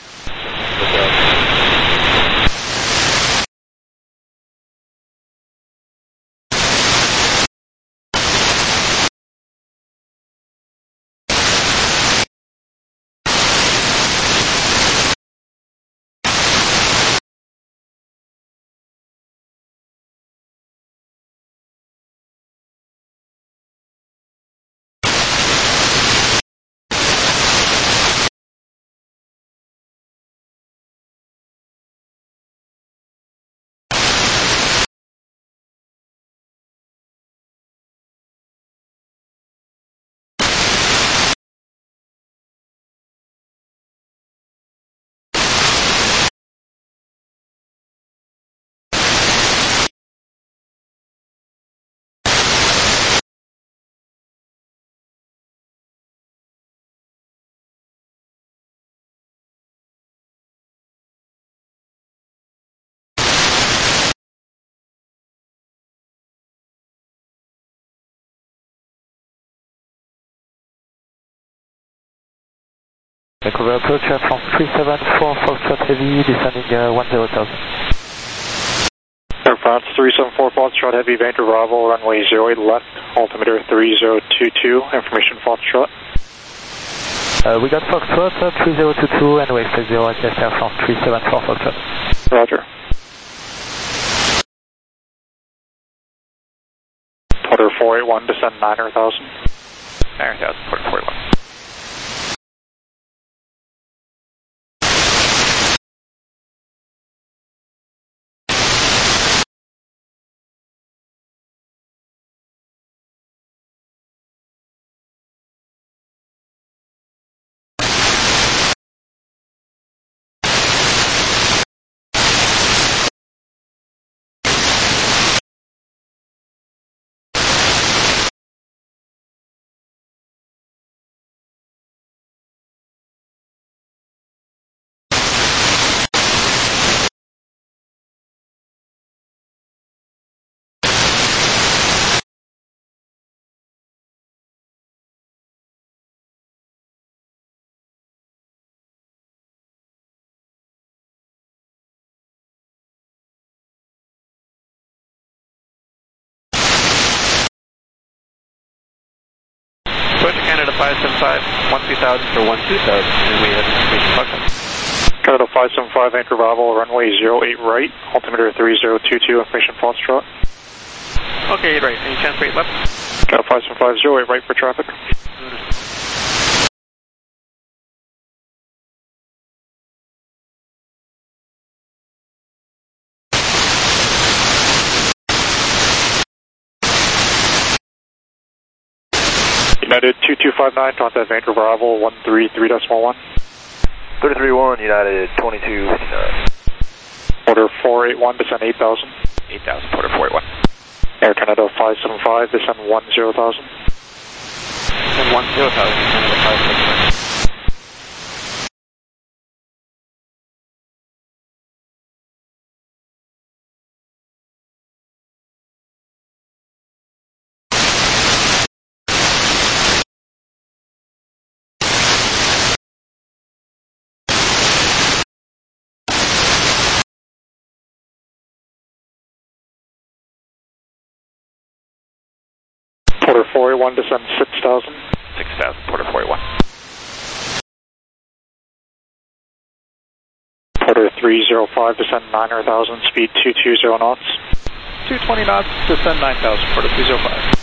Vancouver approach uh, from three seven four, Foxtrot Heavy, descending uh, one zero thousand. Air France three seven four, Foxtrot Heavy, Vancouver Bravo, runway zero eight left, altimeter three zero two two, information Foxtrot. Uh, we got Foxtrot uh, three zero two two and wave zero at Air France three seven four, Foxtrot. Roger. Porter four eight one, descend nine thousand. nine thousand, Porter four eight one. Canada five seven five, one three thousand for one two thousand, and we have information Foxtrot. Canada five seven five, Vancouver Bravo, runway zero eight right, altimeter three zero two two, information Foxtrot. Okay, right, any chance for eight left? Canada five seven five, zero eight right for traffic. United two two five nine, contact Vancouver Bravo, one three three decimal one. thirty-three one, United twenty-two fifty-nine. Order four eight one, descend eight thousand. eight thousand, Porter four eight one. Air Canada five seven five, descend one zero thousand. And one zero thousand, Canada five seven five. Porter four eight one, descend six thousand. six thousand, Porter four eight one. Porter three zero five, descend nine thousand, speed two two zero knots. two twenty knots, descend nine thousand, Porter three zero five.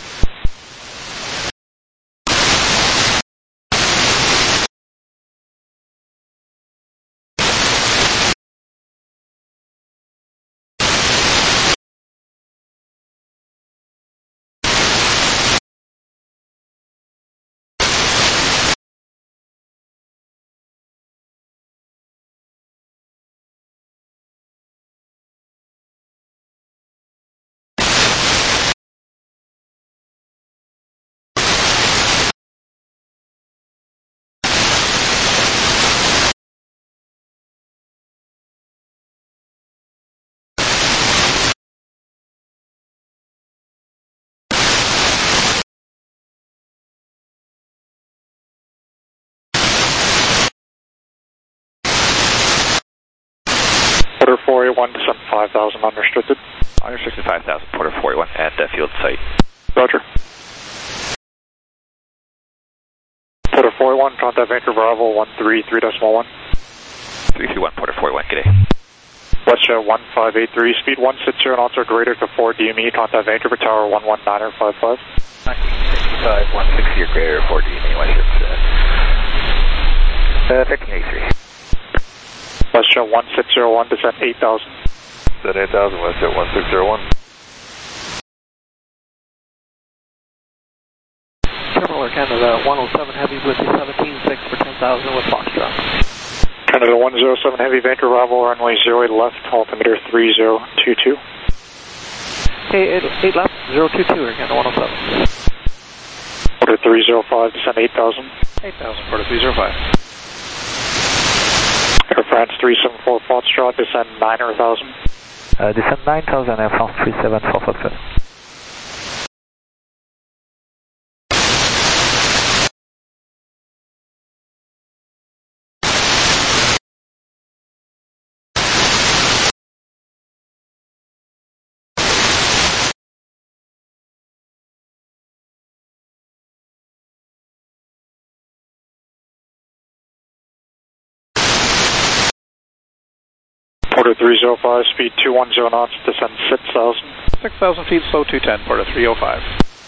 Porter four eight one, descend five thousand, unrestricted. Unrestricted five thousand, Porter four eight one at uh, field site. Roger. Porter four eight one, contact Vancouver Bravo one three three decimal one. three three one, Porter four eight one, good day. WestJet one five eight three, speed one six zero knots or greater to four D M E, contact Vancouver Tower one one nine five five. nineteen sixty-five, one sixty or greater, four D M E, WestJet uh, uh, thirteen eighty-three. WestJet one six zero one, descend eight thousand. Descend eight thousand, WestJet one six zero one. Terminal Canada one oh seven Heavy with seventeen six for ten thousand with Foxtrot. Canada one zero seven Heavy, Vancouver Bravo, runway zero eight left, altimeter three zero two two. Okay, eight, eight left, zero two two, again, one oh seven. Porter three zero five, descend eight thousand. eight thousand, Porter three zero five. Air France three seven four, Foxtrot, descend nine thousand. Uh, descend nine thousand, Air France three seven four, Foxtrot. Porter three zero five, speed two one zero knots, descend six thousand. six thousand feet, slow two ten, Porter three oh five.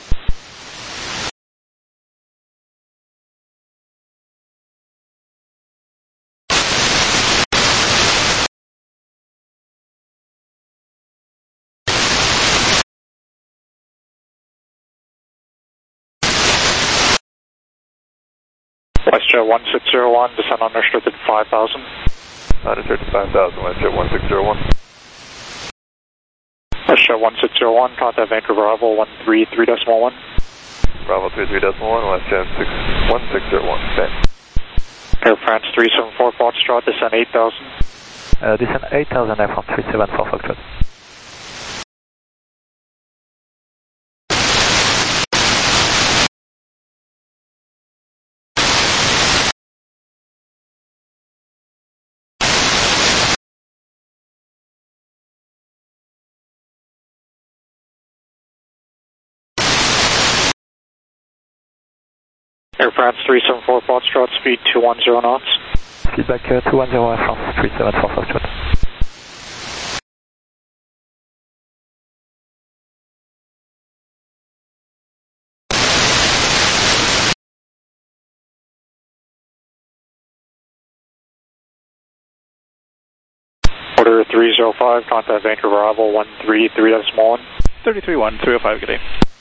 WestJet one six zero one, descend unrestricted five thousand. Unrestricted five thousand, WestJet one six zero one. WestJet one six zero one, contact Vancouver Bravo one three three decimal one. Bravo three three decimal one, WestJet one six zero one, same. Air France three seven four, Foxtrot, descend eight thousand. Uh, descend eight thousand, Air France three seven four, Foxtrot. Air France three seven four, Foxtrot, speed two one zero knots. Feedback uh, two one zero, Air France three seven four, Foxtrot. Porter three zero five, contact Vancouver Bravo one three three decimal one. thirty-three one, three oh five, good day.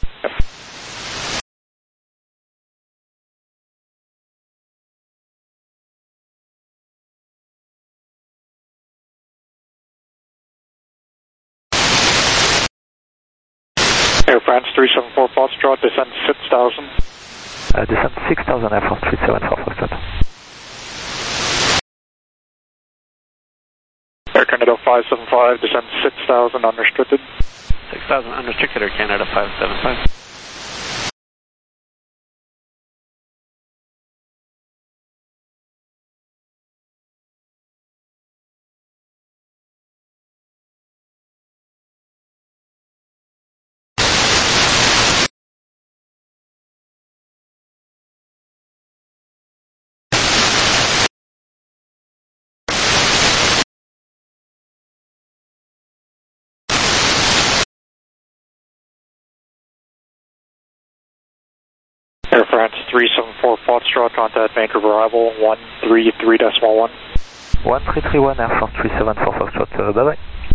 Air France three seven four, Foxtrot, descend six thousand. Uh, descend six thousand, Air France three seven four, Foxtrot. Air Canada five seven five, descend six thousand, unrestricted. six thousand unrestricted, Air Canada five seven five. Air France three seven four Foxtrot, contact Vancouver arrival one three three decimal one. one three three one Air France three seven four Foxtrot, uh, bye bye.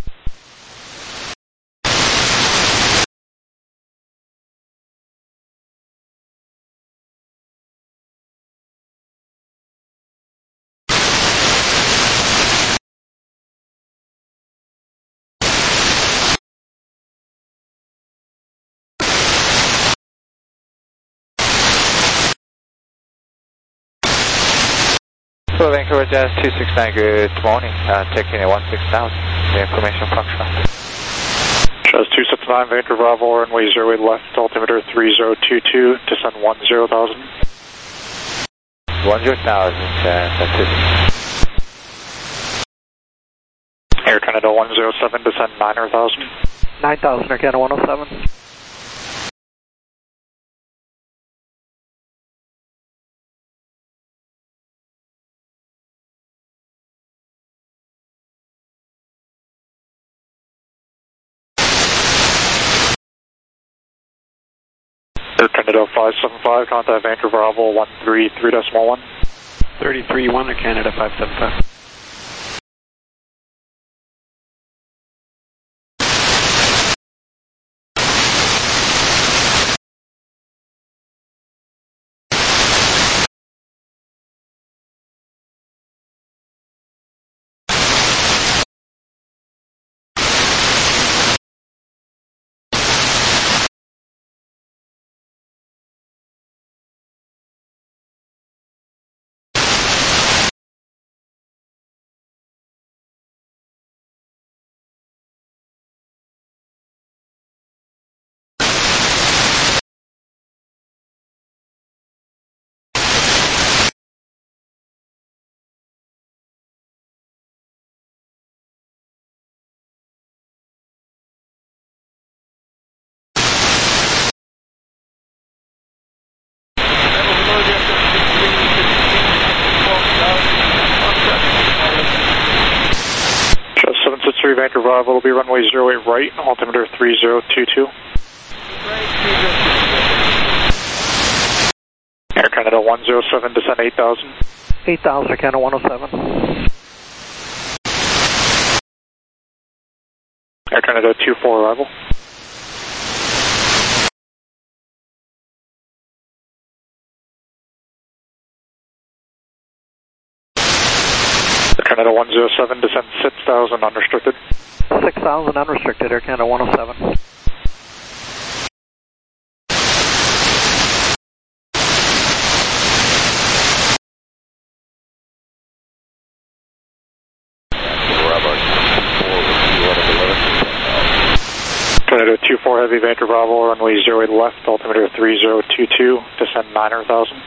So Vancouver Jazz two six nine, good morning. Uh, taking a one six thousand, the information function. Jazz two six nine, Vancouver Bravo, runway zero eight left, altimeter three zero two two, descend one zero thousand. one zero thousand, uh, that's it. Air Canada one zero seven, descend nine thousand. nine thousand, Air Canada one oh seven. Air Canada five seven five, contact Vancouver Bravo one three three decimal one. thirty-three one, Air Canada five seven five. seven six three Vancouver Bravo will be runway zero eight right, altimeter three zero two two. Air Canada one zero seven, descend eight thousand. eight thousand, Air Canada one oh seven. Air Canada two four arrival. Air Canada one zero seven, descend six thousand, unrestricted. six thousand unrestricted, Air Canada one oh seven. Canada two four Heavy, Vancouver Bravo, runway zero eight left, altimeter three zero two two, descend nine thousand.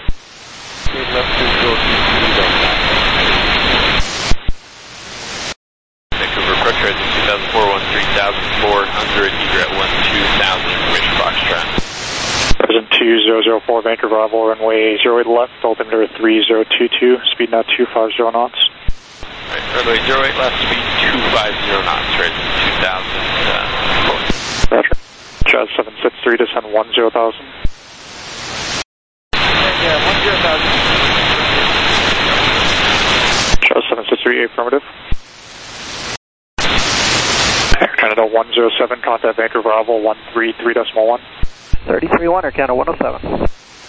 Vancouver approach horizon two thousand four, one three thousand four hundred, egret one two thousand, information Foxtrot. Horizon two zero zero four, Vancouver Bravo, runway zero eight left, altimeter three zero two two, speed now two five zero knots. Right, runway zero eight left, speed two five zero knots, horizon two thousand four. Roger. Jazz seven six three, descend one zero thousand. Yeah, one zero thousand. Jazz seven six three, affirmative. Air Canada one zero seven, contact Vancouver Bravo one three three decimal one. thirty-three one, Air Canada one oh seven.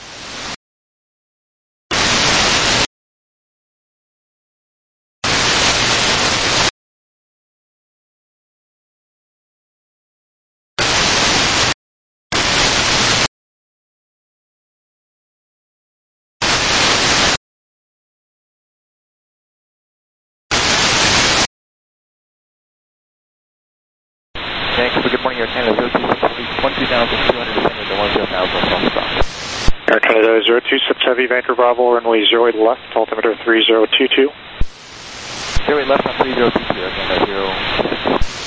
Vancouver, good morning, Air Canada zero two six, one two thousand two hundred, descending to one zero thousand, Foxtrot. Air Canada zero two six Heavy, Vancouver Bravo, runway zero eight left, altimeter three zero two two. zero eight left on three zero two two, Air Canada zero six.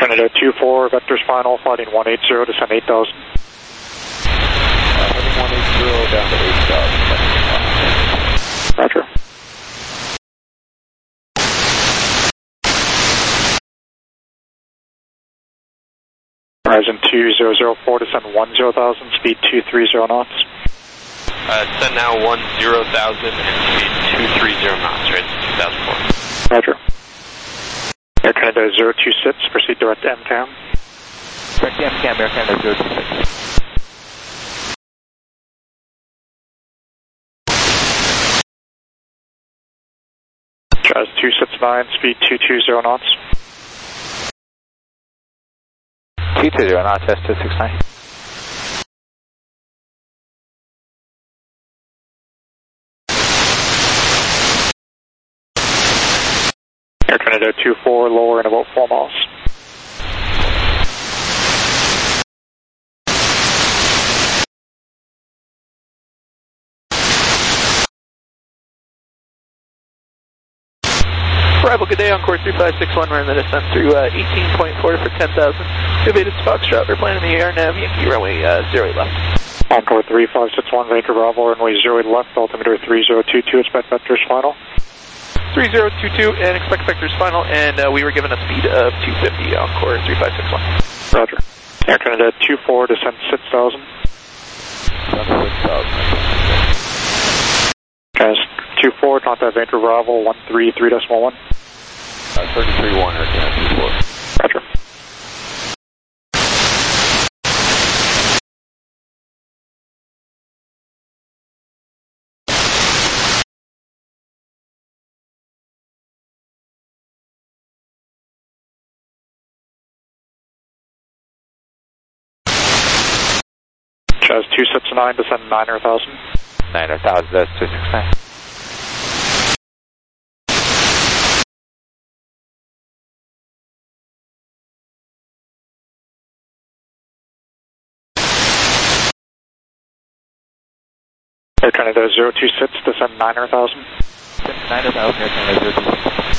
Canada two four, vectors final, flighting one eighty, descend eight thousand. Uh, heading one eighty down to eight thousand. Roger. Horizon two zero zero four, descend one zero thousand, speed two three zero knots. Uh, descend now one zero thousand and speed two three zero knots, right? two thousand four. Roger. Air Canada zero two six, proceed direct to M CAM. Direct to M CAM, Air Canada zero two six. Jazz two six nine, speed two two zero knots. two two zero knots, Jazz two six nine. Air Canada two four, lower in about four miles. Arrival, good day, Encore three five six one, we're in the descent through uh, eighteen point four for ten thousand. Evaded Foxtrot, we're planning the air nav, Yankee runway uh, zero eight left. Encore three five six one, Vancouver Bravo, runway zero eight left, altimeter three zero two two, expect vectors final. three zero two two and expect vectors final, and uh, we were given a speed of two fifty, Encore three five six one. Roger. Air Canada two four, descend six thousand. six thousand. Jazz two four, contact Vancouver Bravo, one three three decimal one. Uh, thirty-three one, Air Canada two four. Roger. Jazz two six nine, descend nine thousand. nine thousand, Jazz two six nine. Air Canada zero two six, descend nine thousand. nine thousand, Air Canada zero two six.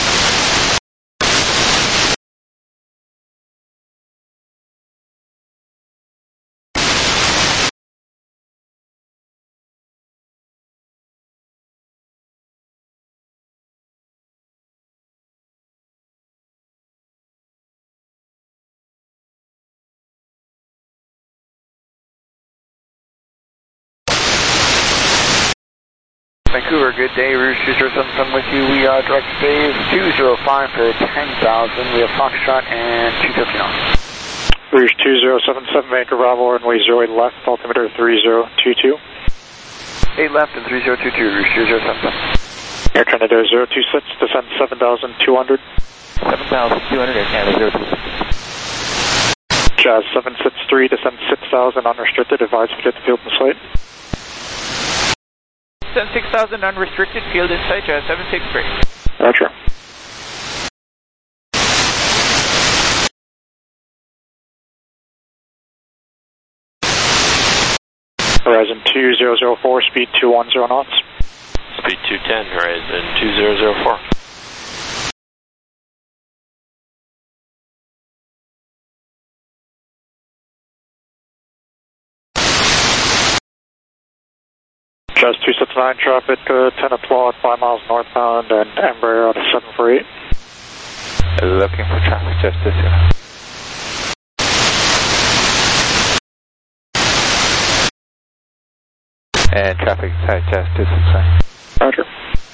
Vancouver, good day. Rouge two zero seven seven with you. We are direct phase two zero five for ten thousand. We have Foxtrot and two fifty knots. Rouge two zero seven seven, Vancouver Bravo, runway zero eight left, altimeter three zero two two. eight left and three zero two two, Rouge two zero seven seven. Air Canada zero two six, descend seven thousand two hundred. seven thousand two hundred, Air Canada zero two six. Jazz seven six three, descend six thousand unrestricted, advise forget the field in sight. Descend six thousand unrestricted, field in sight, Jazz seven six three. Roger. Horizon two zero zero four, speed two one zero knots. Speed two ten, Horizon two zero zero four. Jazz two six nine, traffic uh, ten o'clock, five miles northbound, and Embraer out of seven four eight. Looking for traffic, just this year. And traffic side, just two six nine. Roger.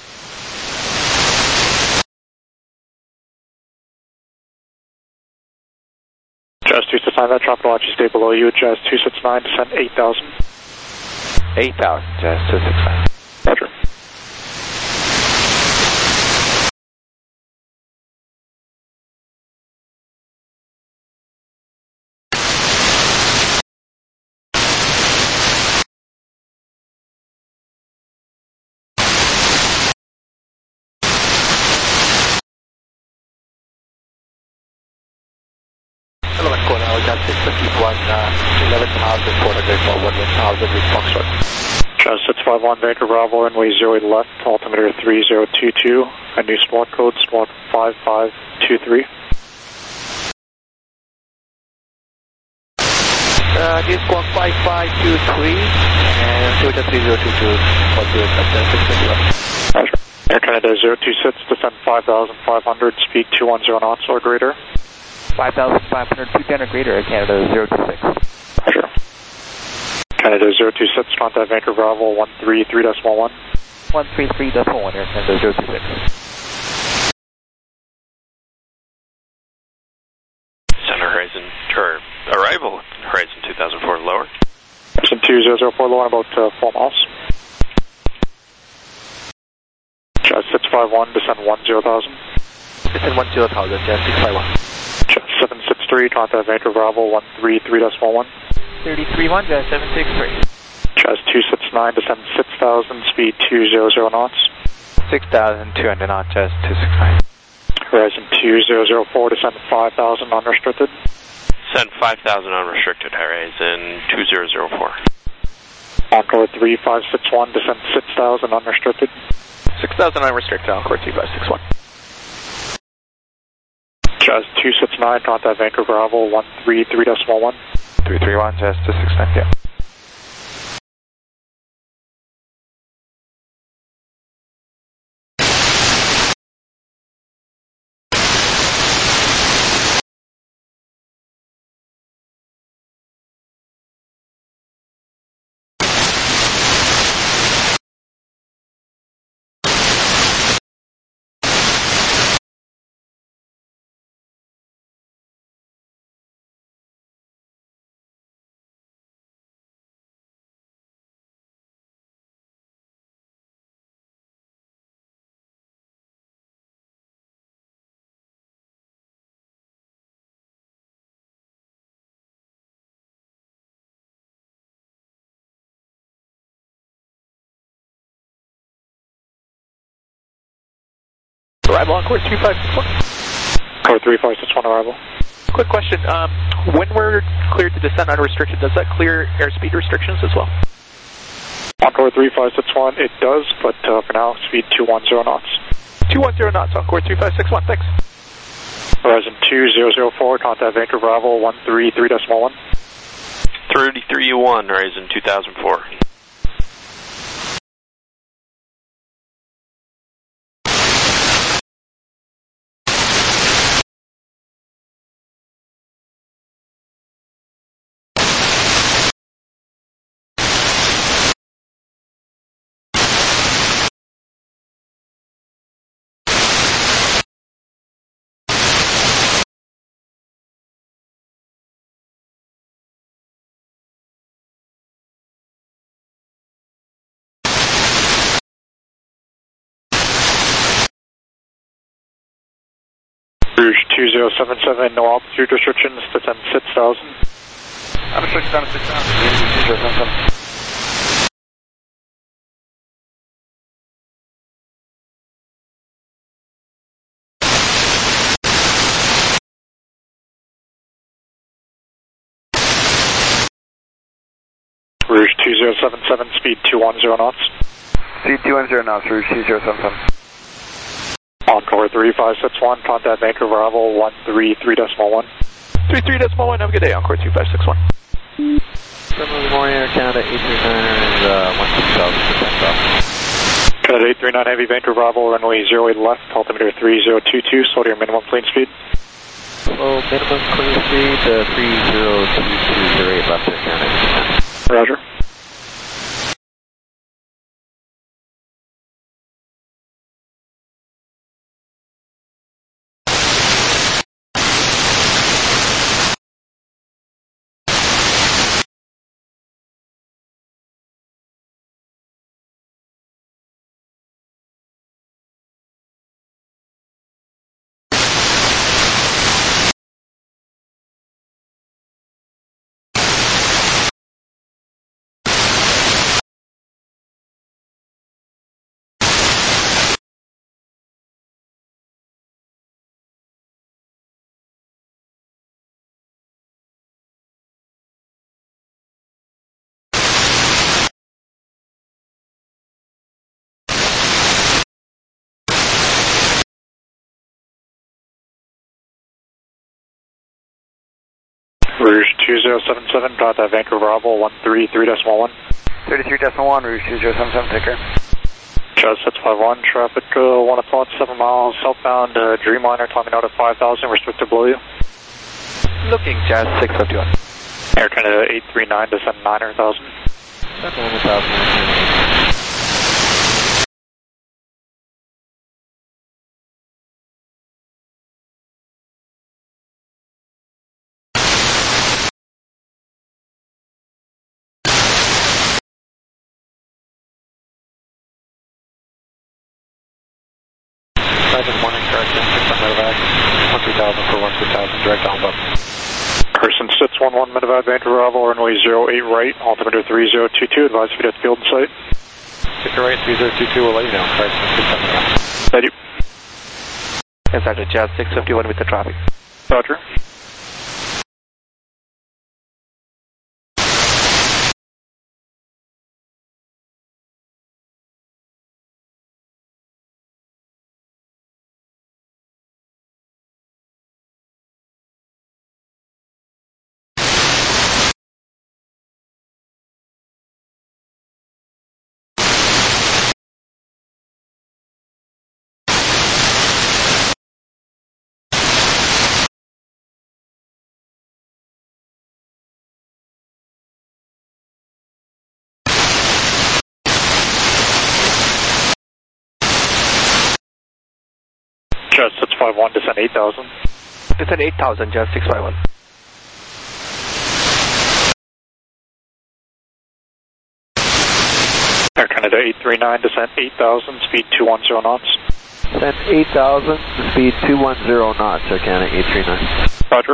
Jazz two six nine, that traffic will actually stay below you. Jazz two six nine, descend eight thousand. eight thousand, Jazz two six nine. Roger. Element code, I got six fifty-one, uh, eleven thousand four hundred for one thousand with Foxtrot. Jazz six five one, Vancouver Bravo, runway zero eight left, altimeter three zero two two, a new squawk code, squawk five five two three. uh, News Squawk five five two three, and Toyota three zero two two, what's your acceptance six twenty left? Roger. Air Canada zero two six, descend five thousand five hundred, speed two one zero knots or greater. five thousand five hundred, two ten or greater, Air Canada zero two six. Roger. Canada zero two six, contact Vancouver Bravo one three three decimal one. one three three decimal one, Air Canada zero two six. Center Horizon, or arrival Horizon two thousand four lower. Horizon two zero zero four lower, about uh, four miles. Jazz six five one, descend one zero thousand. Descend one zero thousand, Jazz six five one. Jazz seven six three, contact Vancouver Bravo one three three decimal one. thirty-three one, Jazz seven six three. Jazz two six nine, descend six thousand, speed two hundred knots. six thousand two hundred knots, Jazz two six nine. Horizon two zero zero four, descend five thousand, unrestricted. Send five thousand unrestricted, Horizon two zero zero four. Encore three five six one, descend six thousand, unrestricted. six thousand unrestricted, Encore three five six one. Jazz two six nine, contact Vancouver Bravo one three three decimal one. three three one, Jazz two six nine, yeah. Arrival Encore three five six one. Encore three five six one, arrival. Quick question, um, when we're cleared to descend unrestricted, does that clear airspeed restrictions as well? Encore three five six one, it does, but uh, for now, speed two one zero knots. two one zero knots, Encore three five six one, thanks. Horizon two zero zero four, contact Vancouver Bravo one three three decimal one. thirty-three one, Horizon two thousand four. Rouge two zero seven seven, no altitude restrictions, descend six thousand. Unrestricted down to six thousand, two zero seven seven. Rouge two zero seven seven, speed two one zero knots. Speed two one zero knots, Rouge two zero seven seven. Encore three five six one, contact Vancouver Bravo one three three decimal one. three three decimal one, have a good day, Encore two five six one. Good morning, Air Canada eight three nine and uh, one six thousand percent off. Canada eight three nine Heavy, Vancouver Bravo, runway zero eight left, altimeter three zero two two, slow to your minimum plane speed. Well, minimum plane speed, uh, three zero two two zero eight left, Air Canada. Roger. Rouge two zero seven seven, contact Vancouver Bravo one three three decimal one. thirty-three decimal one, Rouge two zero seven seven, take care. Jazz six five one, traffic uh, one o'clock, seven miles southbound, uh, Dreamliner, timing out at five thousand, restricted below you. Looking, Jazz six fifty-one. Air Canada eight three nine, descend nine hundred thousand. nine hundred thousand. Good morning, correction, six on medevac, one three thousand for one three thousand, direct on button. Carson six one one, medevac, Vancouver Bravo, runway zero eight right, altimeter three zero two two, advise if you get field in sight. Victor right, three zero two two, we'll let you know, Carson six on medevac. Thank you. And Sergeant Jazz six fifty-one with the traffic. Roger. Jazz six five one, descend eight thousand. Descend eight thousand, Jazz six five one. Air Canada eight three nine, descend eight thousand, speed two one zero knots. Descend eight thousand, speed two one zero knots, Air Canada eight three nine. Roger.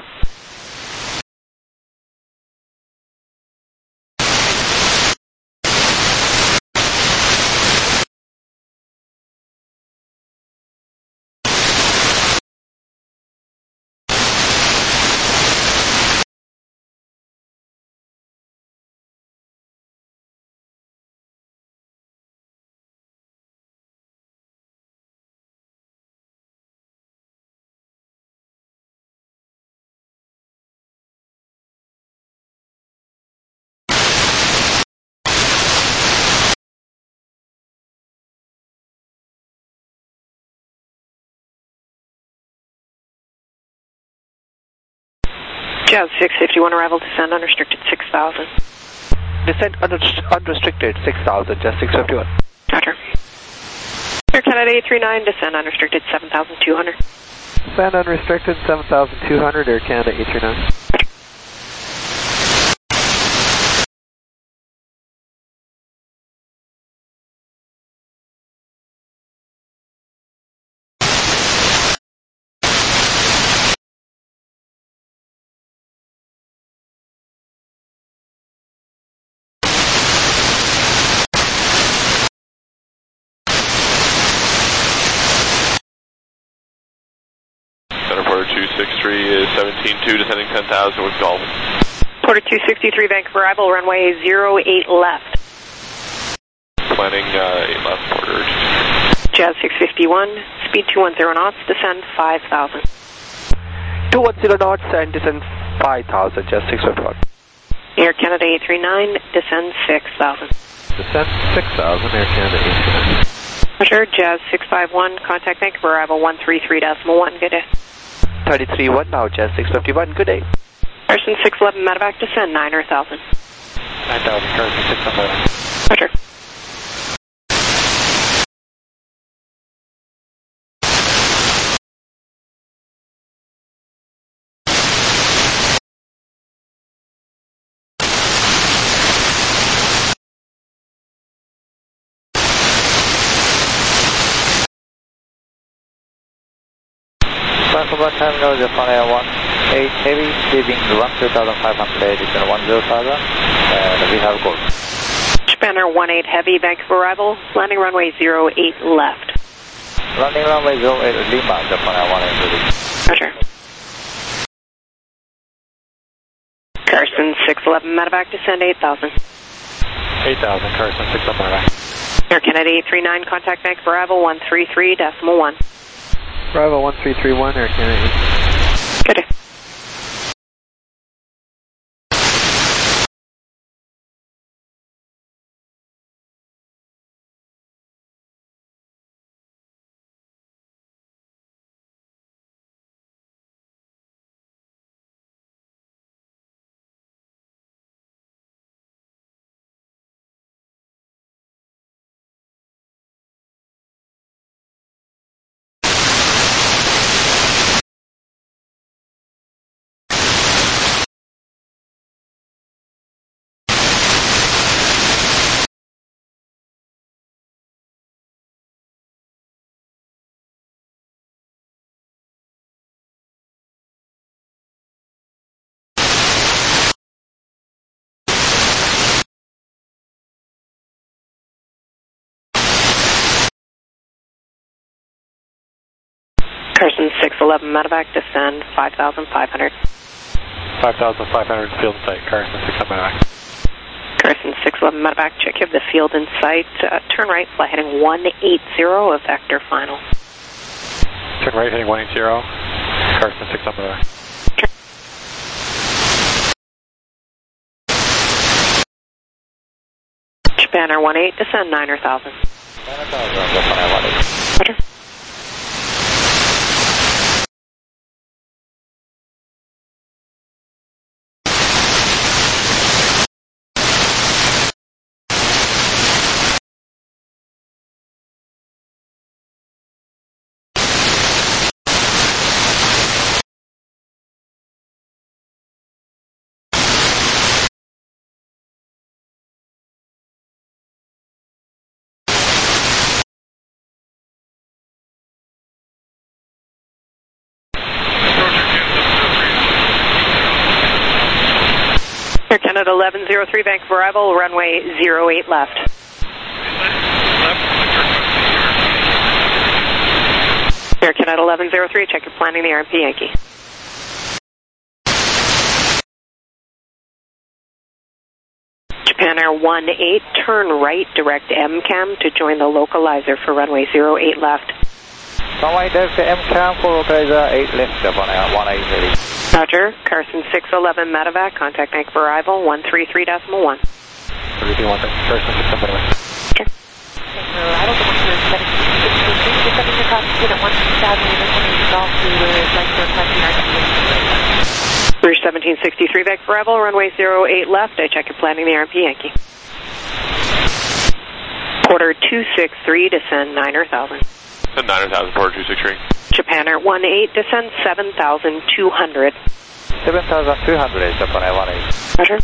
Jazz six fifty-one, arrival, descend unrestricted six thousand. Descend unrestricted six thousand, Jazz six fifty-one. Roger. Air Canada eight three nine, descend unrestricted seven thousand two hundred. Descend unrestricted seven thousand two hundred, Air Canada eight three nine. Porter two six three is seventeen two, descending ten thousand with Galvin. Porter two sixty-three, Vancouver, arrival, runway zero eight left. Planning uh, eight left, Porter. Jazz six fifty-one, speed two one zero knots, descend five thousand. two one zero knots and descend five thousand, Jazz six fifty-one. Air Canada eight three nine, descend six thousand. Descend six thousand, Air Canada eight three nine. Roger, Jazz six five one, contact Vancouver, arrival one three three decimal one, good day. thirty-three one now, Jazz six fifty-one, good day. Carson six eleven, medevac, descend nine hundred thousand. nine thousand, Carson six eleven. Roger. Vancouver Terminal, Japan Air one eight Heavy, leaving one two thousand five hundred, descend one zero thousand, and we have goal. Japan Air one eight Heavy, Vancouver arrival, landing runway zero eight left. Landing runway zero eight Lima, Japan Air one eight Heavy. Roger. Carson six eleven, medevac, descend eight thousand. eight thousand, Carson six eleven, medevac. Air Canada eight three nine, contact Vancouver arrival one three three decimal one. Bravo one three three one, Air Canada. Good day. Carson six eleven medevac, descend five thousand five hundred. five thousand five hundred field in sight, Carson six eleven medevac. Carson six eleven medevac, check you have the field in sight. Uh, turn right, fly heading one eighty, a vector final. Turn right, heading one eighty, Carson six eleven medevac. Japan Air one eight, descend niner thousand. niner thousand, Japan Air one eight. Roger. Air Canada eleven oh three, Vancouver arrival, runway zero eight left. Air Canada eleven oh three, check your planning, the R M P Yankee. Japan Air one eight, turn right, direct M CAM to join the localizer for runway zero eight left. Runway direct M CAM for localizer eight left, Japan Air one eight ready. Roger, Carson six eleven medevac, contact Vancouver arrival one three three decimal one. three three one, Carson six eleven medevac. Okay. Arrival to one seven six two three, descending across the unit one two thousand, unit one eight golf, we would like to request the R T A. Rouge seventeen sixty-three, Vancouver arrival, runway zero eight left, I check your planning, the R M P Yankee. Porter two six three, descend niner thousand. Descend niner thousand, Porter two six three. Japan Air one eight, descend seven thousand two hundred. seven thousand two hundred, Japan Air one eight. Roger.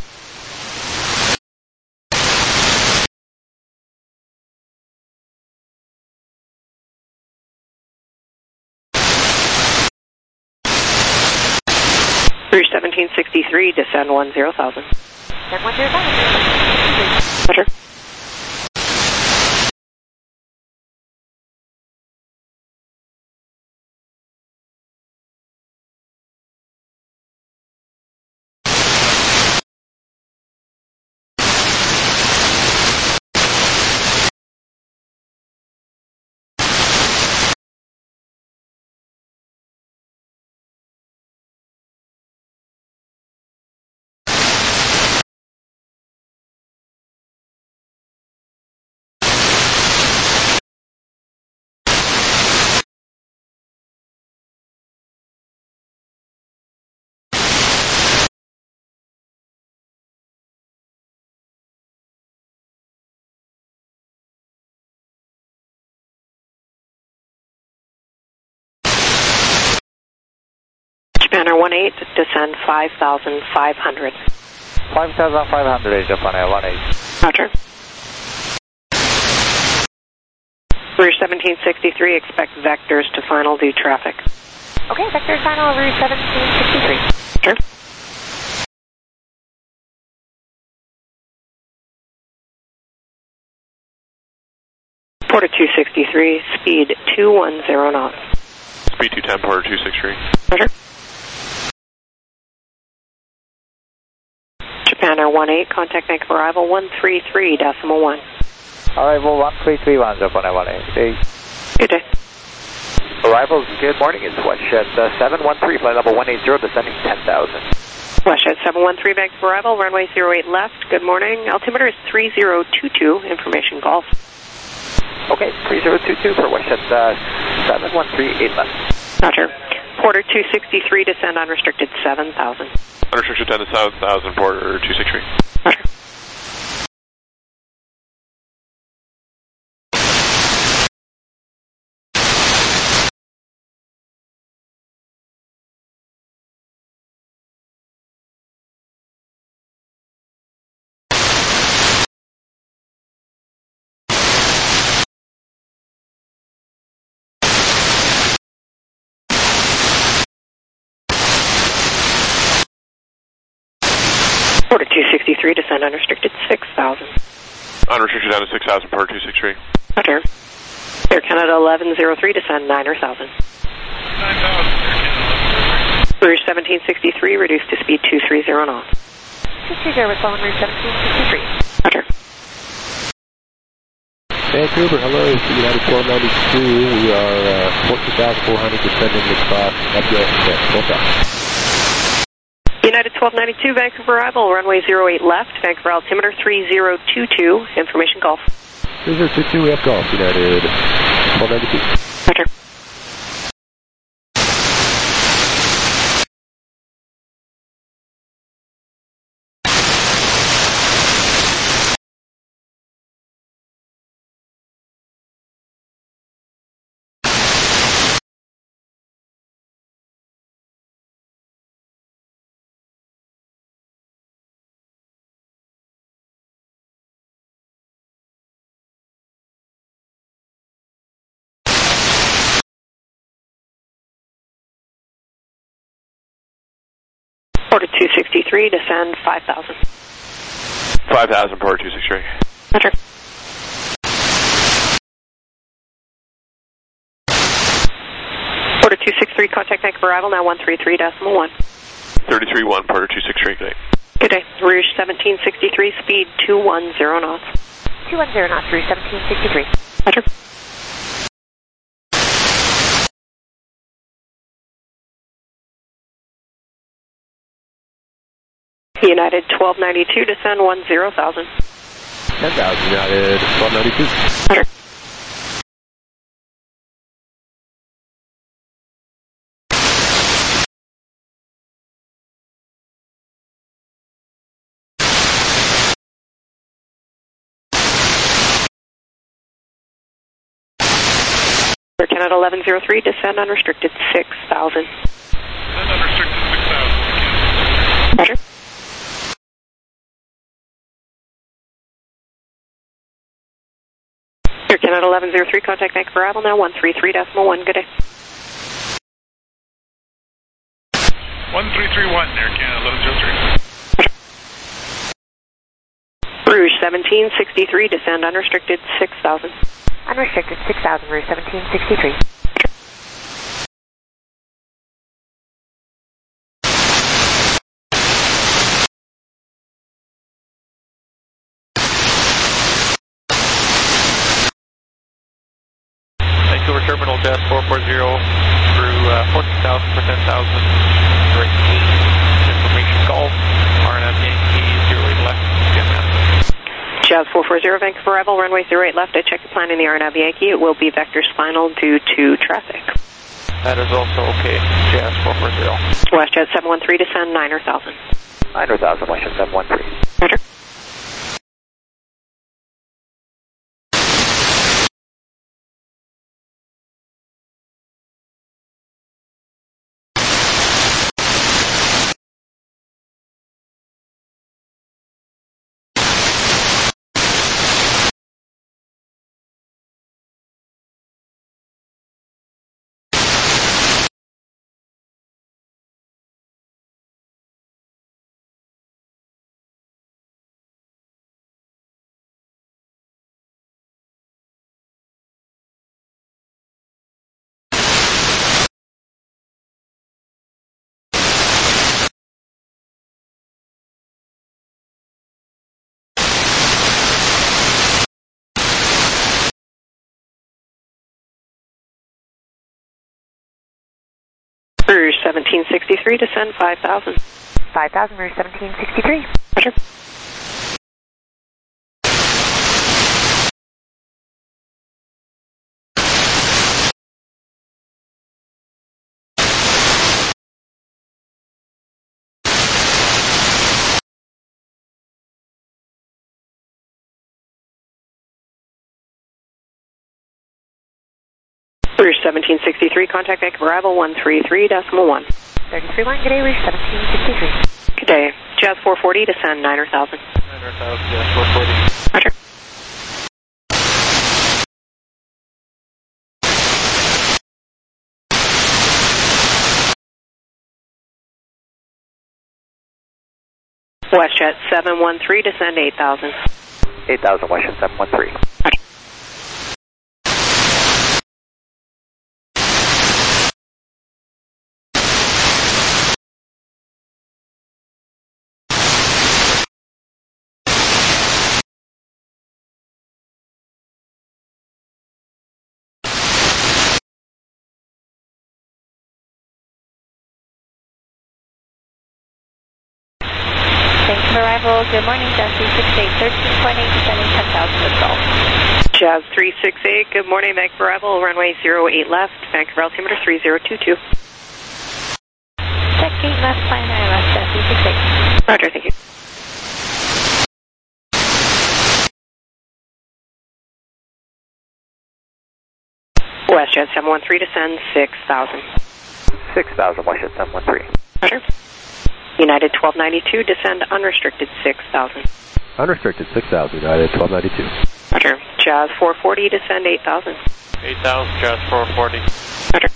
Rouge seventeen sixty-three, descend one zero thousand. Descend one zero thousand. Roger. Japan Air one eight, descend five thousand five hundred. five thousand five hundred, Japan Air one eight. Roger. Rouge seventeen sixty-three, expect vectors to final due traffic. Okay, vector final, Rouge seventeen sixty-three. Sure. Porter two sixty-three, speed two one zero knots. Speed two ten, Porter two sixty-three. Roger. Japan Air one eight, contact Vancouver arrival one three three decimal one. Arrival one three three one, Japan Air one eight. Hey. Good day. Arrivals, good morning. It's WestJet uh, seven one three, flight level one eighty, descending ten thousand. WestJet seven one three, Vancouver arrival, runway zero eight left. Good morning. Altimeter is three zero two two, information golf. Okay, three zero two two for WestJet uh, seven one three, eight left. Roger. Porter two sixty-three, descend unrestricted seven thousand. Unrestricted ten to seven thousand, Porter two sixty-three. Roger. Porter two sixty-three, descend unrestricted six thousand. Unrestricted down to six thousand, Porter two sixty-three. Roger. Air Canada eleven oh three, descend niner thousand. Rouge seventeen sixty-three, reduced to speed two three zero knots. two three zero, we're following Rouge seventeen sixty-three. Roger. Vancouver, hello, it's United twelve ninety-two. We are uh, fourteen thousand four hundred descending across F U S six. Full stop. United twelve ninety-two, Vancouver arrival, runway zero eight left, Vancouver altimeter three zero two two, information Golf. three zero two two, we have Golf, United twelve ninety-two. Roger. Porter two sixty-three, descend five thousand. five thousand, Porter two sixty-three. Roger. Porter two sixty-three, contact Vancouver arrival, now one three three decimal one. thirty-three one, Porter two sixty-three, good day. Good day. Rouge seventeen sixty-three, speed two one zero knots. two one zero knots, Rouge seventeen sixty-three. Roger. United twelve ninety-two, descend one zero thousand. ten thousand, United twelve ninety-two. Roger. Air Canada eleven zero three, descend unrestricted six thousand. Descend unrestricted six thousand. Roger. Air Canada eleven zero three, contact Vancouver arrival, now one three three decimal one, good day. one three three one, Air Canada eleven zero three. Rouge seventeen sixty-three, descend unrestricted six thousand. Unrestricted six thousand, Rouge seventeen sixty-three. Vancouver Terminal, Jazz four four zero through uh, fourteen thousand for ten thousand. Direct information Golf, R N F Yankee zero eight left, Jim Master. Jazz four four zero, Vancouver arrival, runway zero eight left. I checked the plan in the R N A V Yankee. It will be vector spinal due to traffic. That is also okay, Jazz four four zero. WestJet seven one three, descend niner thousand. niner thousand, WestJet seven one three. Roger. Rouge seventeen sixty-three, descend five thousand. five thousand, Rouge seventeen sixty-three. Roger. Rouge seventeen sixty-three, contact Vancouver arrival one three three decimal one. thirty-three one, good day, Rouge seventeen sixty-three. Good day. Jazz four forty, descend niner thousand. niner thousand, Jazz four forty. Roger. WestJet seven one three, descend eight thousand. eight thousand, WestJet seven one three. Roger. Arrival, good morning, Jazz three six eight, thirteen point eight, descending ten thousand with Golf. Jazz three six eight, good morning, Vancouver Arrival, runway zero eight left, Vancouver altimeter three zero two two. Check gate left, flying I L S, Jazz three six eight. Roger, thank you. WestJet seven one three, descend six thousand. six thousand, WestJet seven one three. Roger. United twelve ninety-two, descend unrestricted six thousand. Unrestricted six thousand, United twelve ninety-two. Roger. Jazz four forty, descend eight thousand. eight thousand, Jazz four forty. Roger.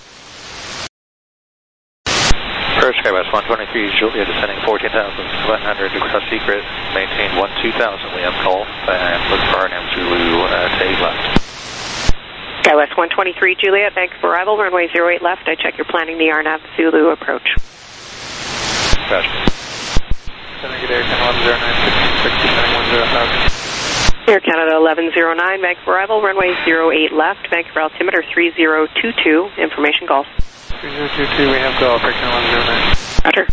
First Skywest one twenty-three, Julia descending fourteen thousand one hundred, across secret, maintain one two thousand, we have call, and look for R N A V Zulu uh, to eight left. Skywest one twenty-three, Juliet, Vancouver Arrival, runway zero eight left, I check you're planning the R N A V Zulu approach. Gotcha. Descending at Air Canada one zero nine, sixteen sixty, descending one zero thousand. Air Canada eleven oh nine, Vancouver Arrival, runway zero eight left, Vancouver altimeter three zero two two, information Golf. three zero two two, we have Golf, Air Canada one zero nine. Roger.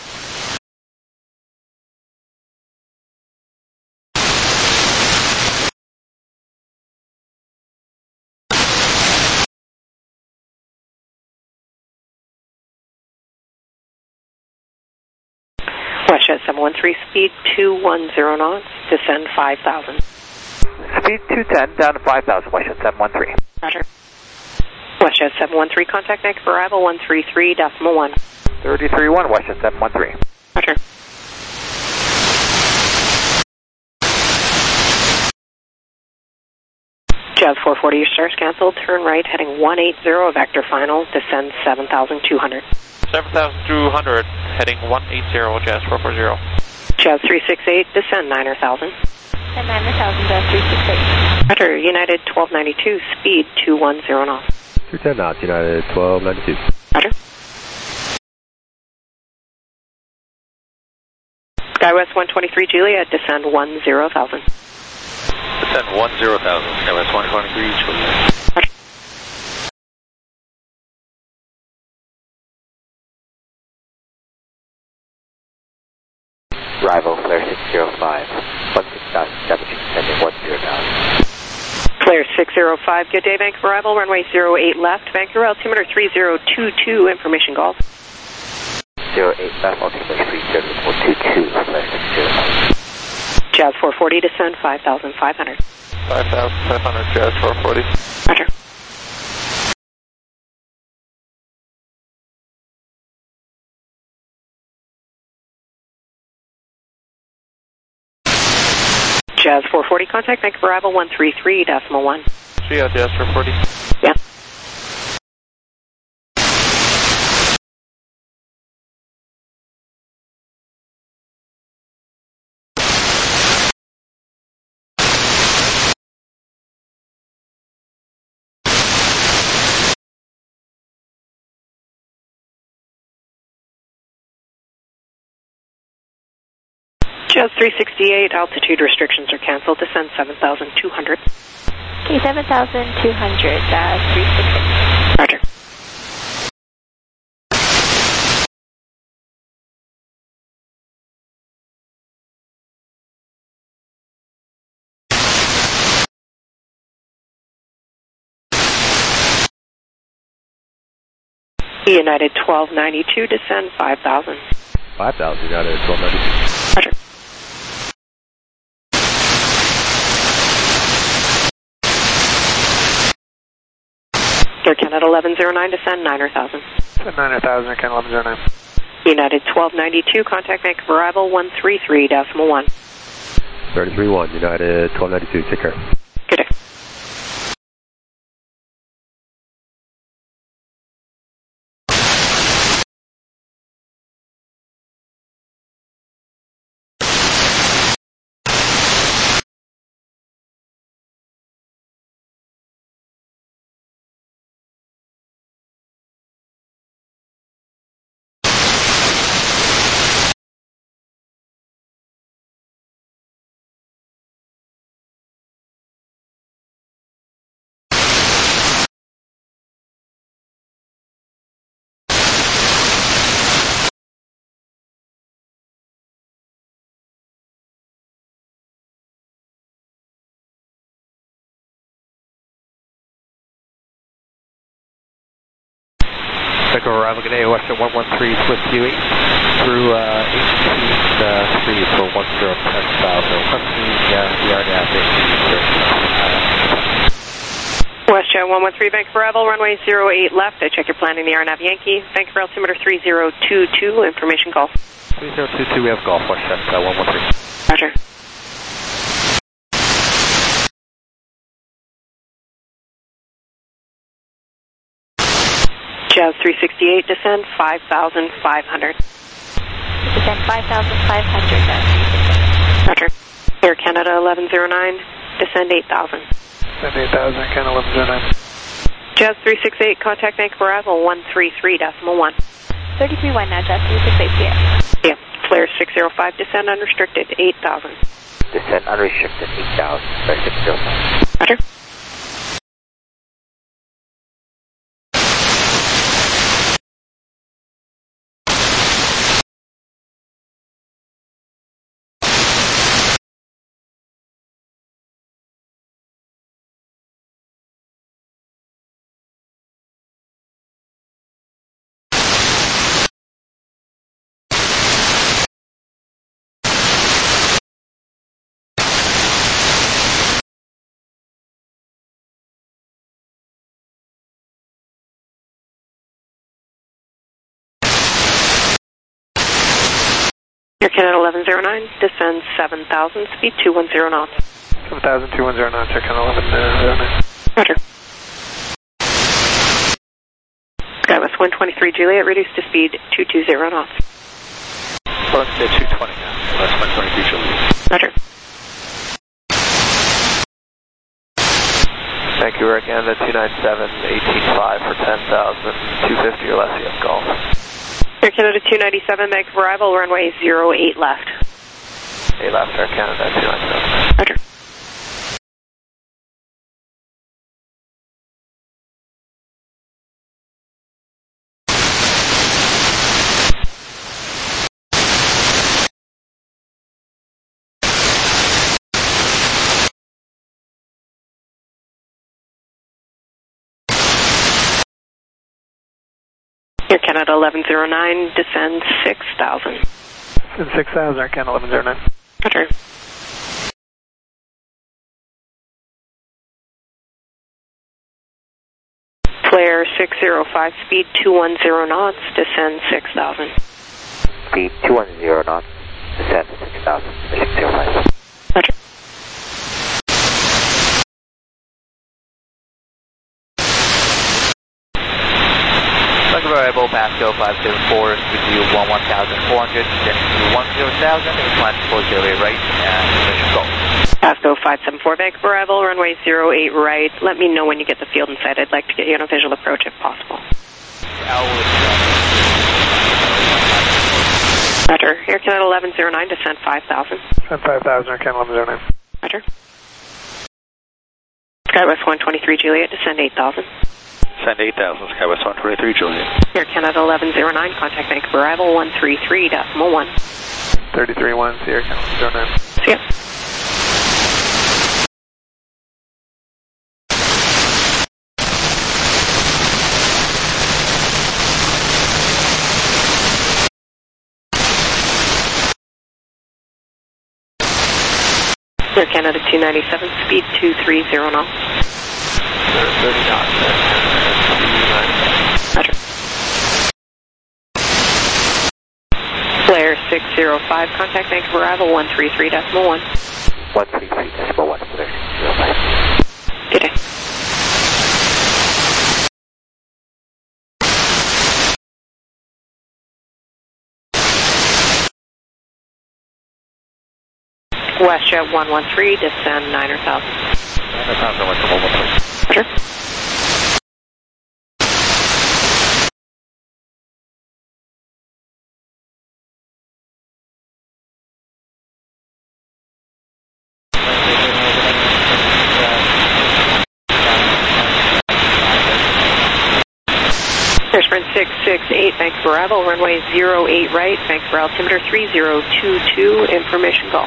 WestJet seven one three, speed two one zero knots, descend five thousand. Speed two ten, down to five thousand, WestJet seven one three. Roger. WestJet seven one three, contact Vancouver Arrival one three three decimal one. thirty-three one, WestJet seven one three. Roger. Jazz four forty, your star's canceled, turn right, heading one eighty, vector final, descend seven thousand two hundred. seven thousand two hundred, heading one eighty, Jazz four forty. Jazz three six eight, descend nine thousand. Descend nine thousand, Jazz three six eight. Roger, United twelve ninety-two, speed two one zero knots. two ten knots, United twelve ninety-two. Roger. Skywest one twenty-three, Juliet, descend one zero thousand. Descend one zero thousand, Skywest one twenty-three, Juliet. Roger. Arrival, flare six zero five, one six thousand seventeen, descending one zero thousand. Flare six zero five, good day, Vancouver Arrival, runway zero eight left, Vancouver altimeter three zero two two, information Golf. zero eight left, altimeter three zero two two, flare six zero five. Jazz four forty, descend five thousand five hundred. five thousand five hundred, Jazz four forty. Roger. Jazz four forty, contact Vancouver Arrival one three three decimal one. See ya, Jazz four forty. Yeah. Jazz three sixty-eight, altitude restrictions are canceled, descend seven thousand two hundred. Okay, seven thousand two hundred, Jazz three six eight. Roger. United twelve ninety-two, descend five thousand. five thousand, United twelve ninety-two. Roger. Air Canada eleven oh nine, descend nine thousand. Descend nine thousand, Air Canada eleven oh nine. United twelve ninety-two, contact Vancouver Arrival one three three decimal one. thirty-three one, United twelve ninety-two, take care. Vancouver arrival, good day, Western one one three, Swift Q eight, through uh, eighteen three for one zero ten thousand. Requesting the, uh, the R N A V Yankee. WestJet one one three, Vancouver arrival, runway zero eight left. I check your planning, the R N A V Yankee. Vancouver altimeter three zero two two, information golf. three zero two two, we have golf, WestJet uh, one one three. Roger. Jazz three sixty-eight, descend five thousand five hundred. Descend five thousand five hundred. Roger. Air Canada eleven oh nine, descend eight thousand. Descend eight thousand, Canada eleven oh nine. Jazz three sixty-eight, contact Vancouver arrival one three three decimal one. thirty-three one now, Jazz three sixty-eight, yeah. Yeah, Flare six oh five, descend unrestricted eight thousand. Descend unrestricted eight thousand, Flare six oh five. Roger. Air Canada eleven oh nine, descend seven thousand, speed two one zero knots. seven thousand two one zero knots, Air Canada eleven oh nine. Roger. Skywest one twenty-three Juliet, reduced to speed two two zero knots. Well, let's say two twenty now, Skywest one twenty-three Juliet. Roger. Vancouver, Canada two nine seven, eighteen five for ten thousand, two fifty or less, you have golf. Air Canada two ninety-seven, Vancouver arrival, runway zero eight left. eight left, Air Canada two ninety-seven. Roger. Air Canada eleven oh nine, descend six thousand. Descend six thousand, Air Canada eleven oh nine. Roger. Flare six oh five, speed two one zero knots, descend six thousand. Speed two one zero knots, descend six thousand, six oh five. Roger. Variable Pasco five seven four, speed one one thousand four hundred, descending to one zero thousand, incline four zero eight right, and position go. Pasco five seven four, Vancouver arrival, runway zero eight right. Let me know when you get the field in sight. I'd like to get you on a visual approach if possible. Roger. Air Canada eleven oh nine, descend five thousand. Descend five thousand, Air Canada eleven oh nine. Roger. Skywest one twenty-three Juliet, descend eight thousand. Send eight thousand, Skywest one twenty-three Juliet. Air Canada eleven oh nine, contact Vancouver arrival one three three decimal one. thirty-three one, see Air Canada eleven oh nine. See ya. Air Canada two ninety-seven, speed two three zero knots. thirty knots. Roger. Flare six oh five, contact Vancouver arrival one three three decimal one. one three three decimal one, Flare six oh five. Good day. WestJet one one three, descend nine thousand. nine thousand, one one three. Roger. Sprint six six eight, Vancouver arrival, runway zero eight right, Vancouver altimeter three zero two two, information golf.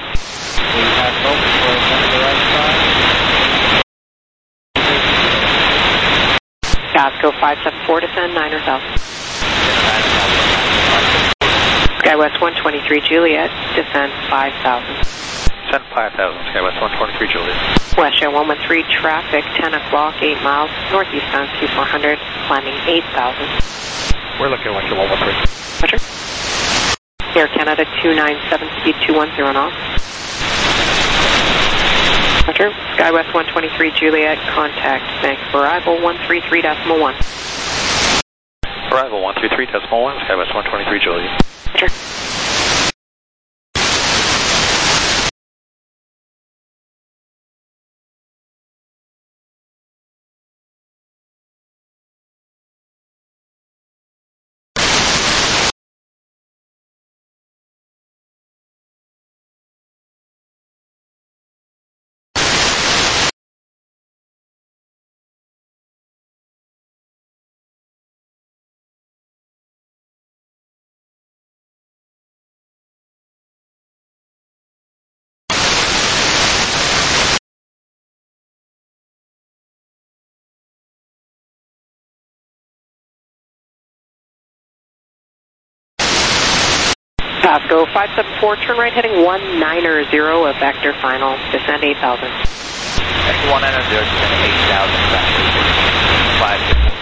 Pasco five seven four, descend nine thousand. SkyWest one twenty-three Juliet, descend five thousand. Descend five thousand, SkyWest one twenty-three Juliet. WestJet one one three, traffic ten o'clock, eight miles, northeastbound Q four hundred, climbing eight thousand. We're looking at WestJet one one three. Roger. Air Canada two nine seven, speed two one zero knots. Roger. SkyWest one twenty-three Juliet, contact Vancouver arrival one three three decimal one. Arrival one three three decimal one, SkyWest one twenty-three Juliet. Roger. Pasco five seven four, turn right heading one nine zero, a vector final, descend eight thousand. Vector one nine zero, descend eight thousand, five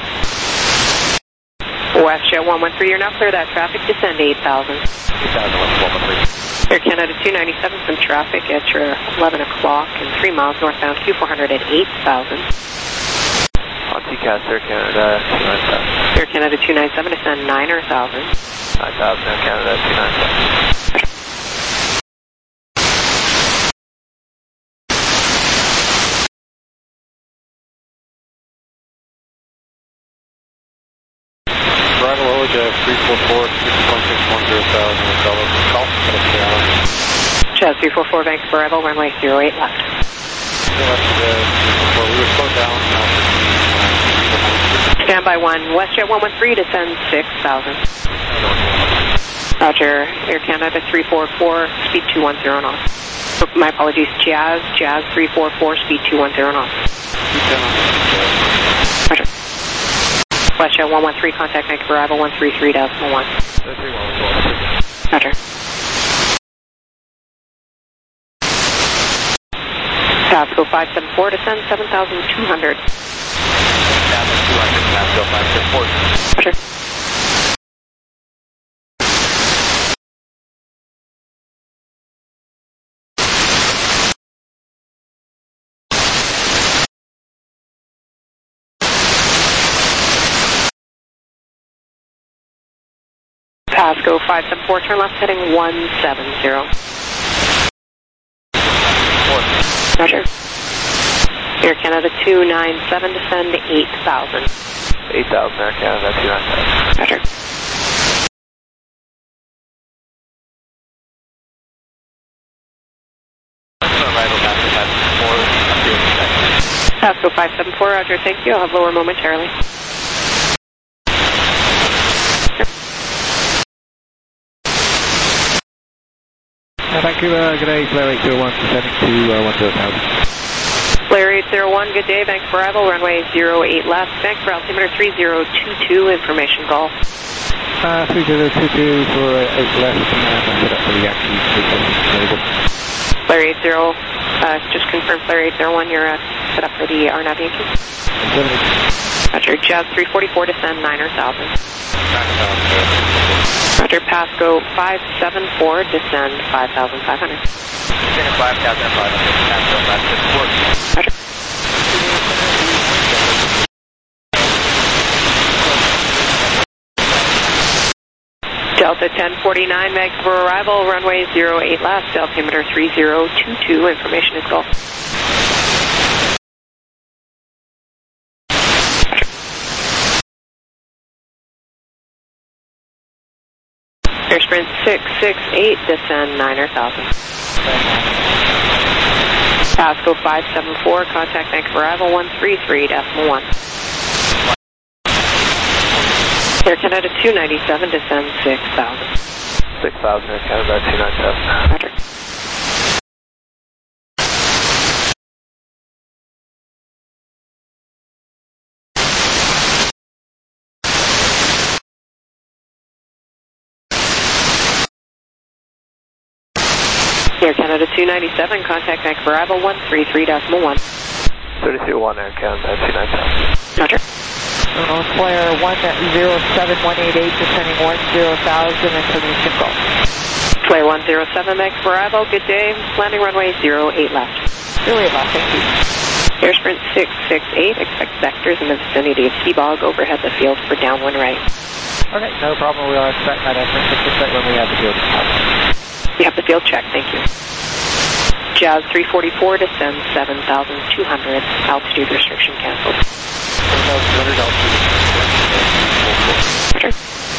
six. WestJet one one three, you're now clear that traffic, descend eight thousand. eight thousand, one one three. Air Canada two ninety-seven, some traffic at your eleven o'clock and three miles northbound Q four hundred at eight thousand. On T C A S, Air Canada two nine seven. Air Canada two ninety-seven, descend nine thousand. nine thousand, Air Canada two nine seven. Arrival O J three four four, six point six one zero thousand, Golf, Golf, Jazz three four four, Vancouver arrival, runway zero eight left. We were slowed down. Standby one, WestJet one one three, descend six thousand. Roger, Air Canada three four four, speed two one zero knots. My apologies, Jazz, Jazz three four four, speed two one zero knots. Roger. WestJet one one three, contact Vancouver arrival one three three decimal one. Roger. Pasco five seven four, descend seven thousand two hundred. seven thousand two hundred, Pasco five seven four. Roger. Pasco five seven four, turn left heading one seven zero. Roger. Air Canada two nine seven, descend eight thousand. eight thousand, Air Canada two nine seven. Roger. Pasco five seven four, Roger, thank you. I'll have lower momentarily. Uh, Vancouver, good day, Flare eight zero one, descending to uh, one zero thousand. Flare eight zero one, good day, Vancouver arrival, runway zero eight left, Vancouver altimeter three zero two two, information golf. Uh, three zero two two for uh, eight left, and I set up for the Yankees, label. Flare eight zero, uh, just confirm Flare eight zero one, you're uh, set up for the R N A V Yankees. Roger, Jazz three forty-four, descend nine thousand. Roger, Pasco five seven four, descend five thousand five hundred. Descend five thousand five hundred, Pasco five seven four. Roger. Delta ten forty-nine, Vancouver arrival, runway zero eight left, altimeter three zero two two, information is golf. Air Sprint six six eight, descend nine thousand. Pasco five seven four, contact Vancouver arrival one three three decimal one. Air Canada two ninety-seven, descend six thousand. six thousand, Air Canada two ninety-seven. Roger. Air Canada two ninety-seven, contact Vancouver arrival one three three decimal one. thirty-two one Air Canada two ninety-seven. Roger. Toronto Flare one zero seven one eight eight, descending one zero thousand, information golf. Flare one zero seven, Vancouver arrival, good day, landing runway zero eight left. zero eight left, thank you. Air Sprint six six eight, expect vectors in the vicinity of Seabog, overhead the field for downwind right. Okay, no problem, we'll expect that Air Sprint six six eight when we have the field checked. You have the field check, thank you. Jazz three forty-four, descend seven thousand two hundred, altitude restriction canceled. seven thousand two hundred altitude. Roger.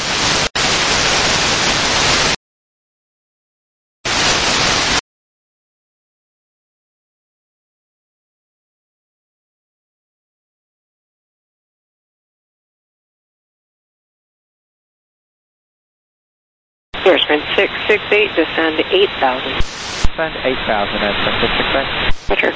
Air Sprint six six eight, descend eight thousand. Descend eight thousand, Air Sprint six six eight. Roger.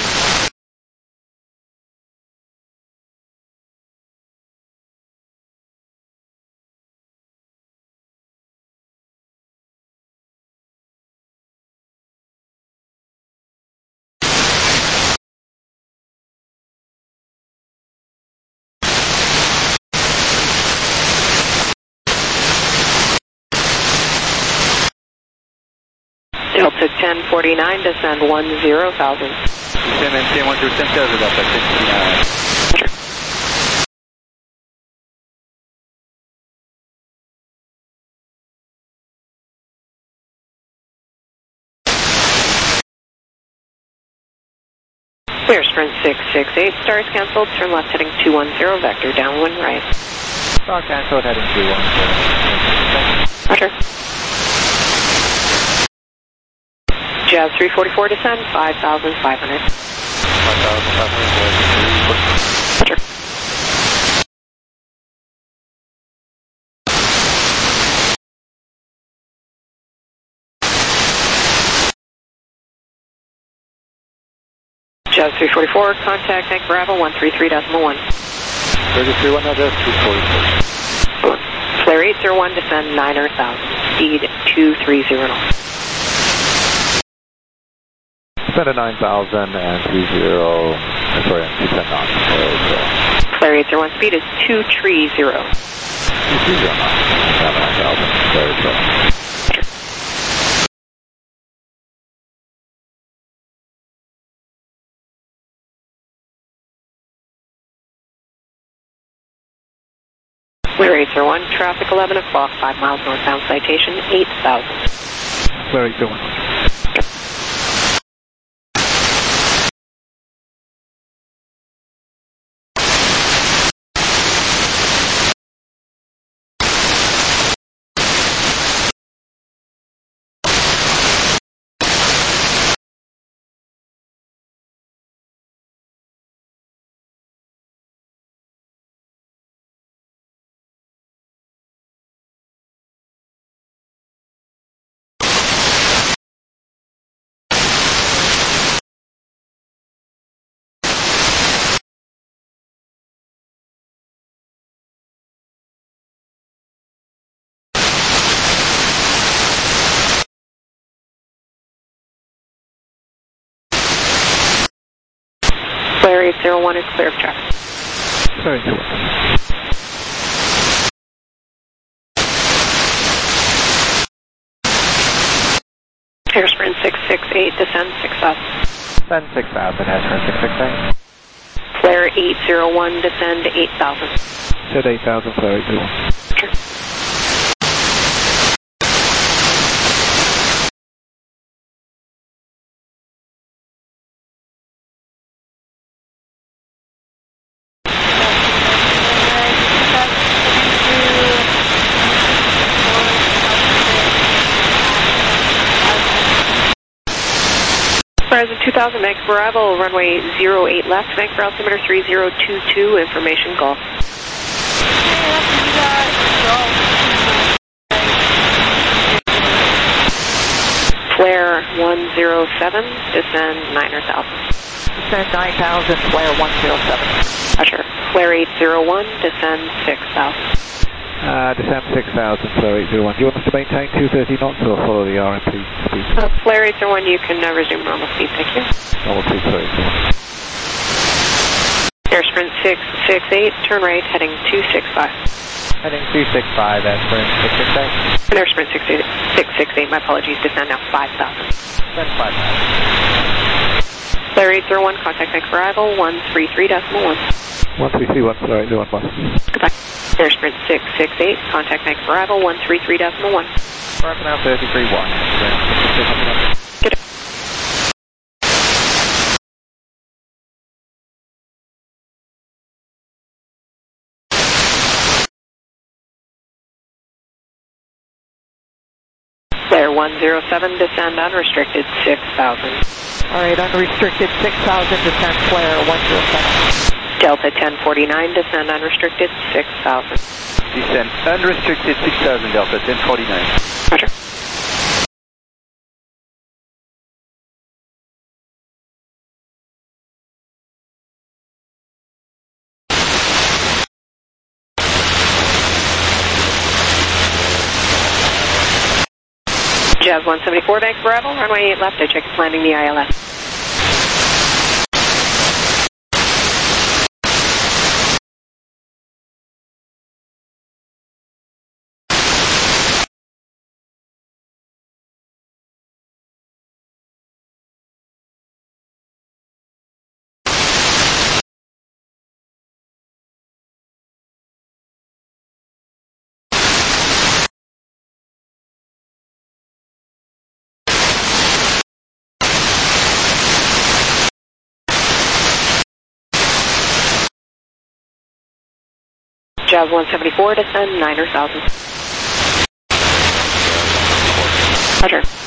Delta ten forty-nine, descend one zero thousand. Descend M C one zero ten thousand, Delta ten forty-nine. Roger. Air Sprint six six eight, stars canceled, turn left heading two one zero, vector downwind right. Star canceled, heading two one zero. Roger. Jazz three forty-four, descend five thousand five hundred. five thousand five hundred. Roger. Jazz three forty-four, contact Vancouver Bravo one three three decimal one. thirty-three one, Jazz three forty-four. Flare eight zero one, descend niner thousand, speed two three zero knots. Descend at nine thousand and three zero, sorry, two ten knots. Flare eight zero one, speed is two three zero. two three zero knots, nine thousand, very slow. Flare eight zero one, traffic eleven o'clock, five miles northbound, citation eight thousand. Flare eight zero one. Flare eight zero one is clear of traffic. Flare eight zero one. Air Sprint six six eight, descend six thousand. Descend six thousand, Air Sprint six six eight. Flare eight zero one, descend eight thousand. Descend eight thousand, Flare eight zero one. Sure. two thousand, Vancouver arrival, runway zero eight left, Vancouver altimeter three zero two two, information golf. Flare one zero seven, descend niner thousand. Descend nine thousand, flare one zero seven. Roger. Flare eight zero one, descend six thousand. Uh, descend six thousand, Flare eight zero one. Do you want us to maintain two thirty knots or follow the R M P speed? Uh, Flare eight zero one, you can uh, resume normal speed, thank you. Normal speed, Flare eight zero one. Air Sprint six six eight, turn right, heading two six five. Heading two six five, Air Sprint six six eight. And Air Sprint six six eight, my apologies, descend now five thousand. Descend five thousand. Flare eight zero one, contact bank arrival, one three three decimal one. one three three one, Flare eight zero one, bus. Goodbye. Air Sprint six six eight, contact bank arrival, one three three decimal one. Arrival now thirty-three one. Good. Flare one zero seven, descend unrestricted six thousand. Alright, unrestricted six thousand, descend flare one zero seven. Delta ten forty-nine, descend unrestricted six thousand. Descend unrestricted six thousand, Delta ten forty-nine. Roger. Jazz one seventy-four, bank arrival, runway eight left, I check it's landing the I L S. Jazz one seventy-four, descend niner thousand. Roger.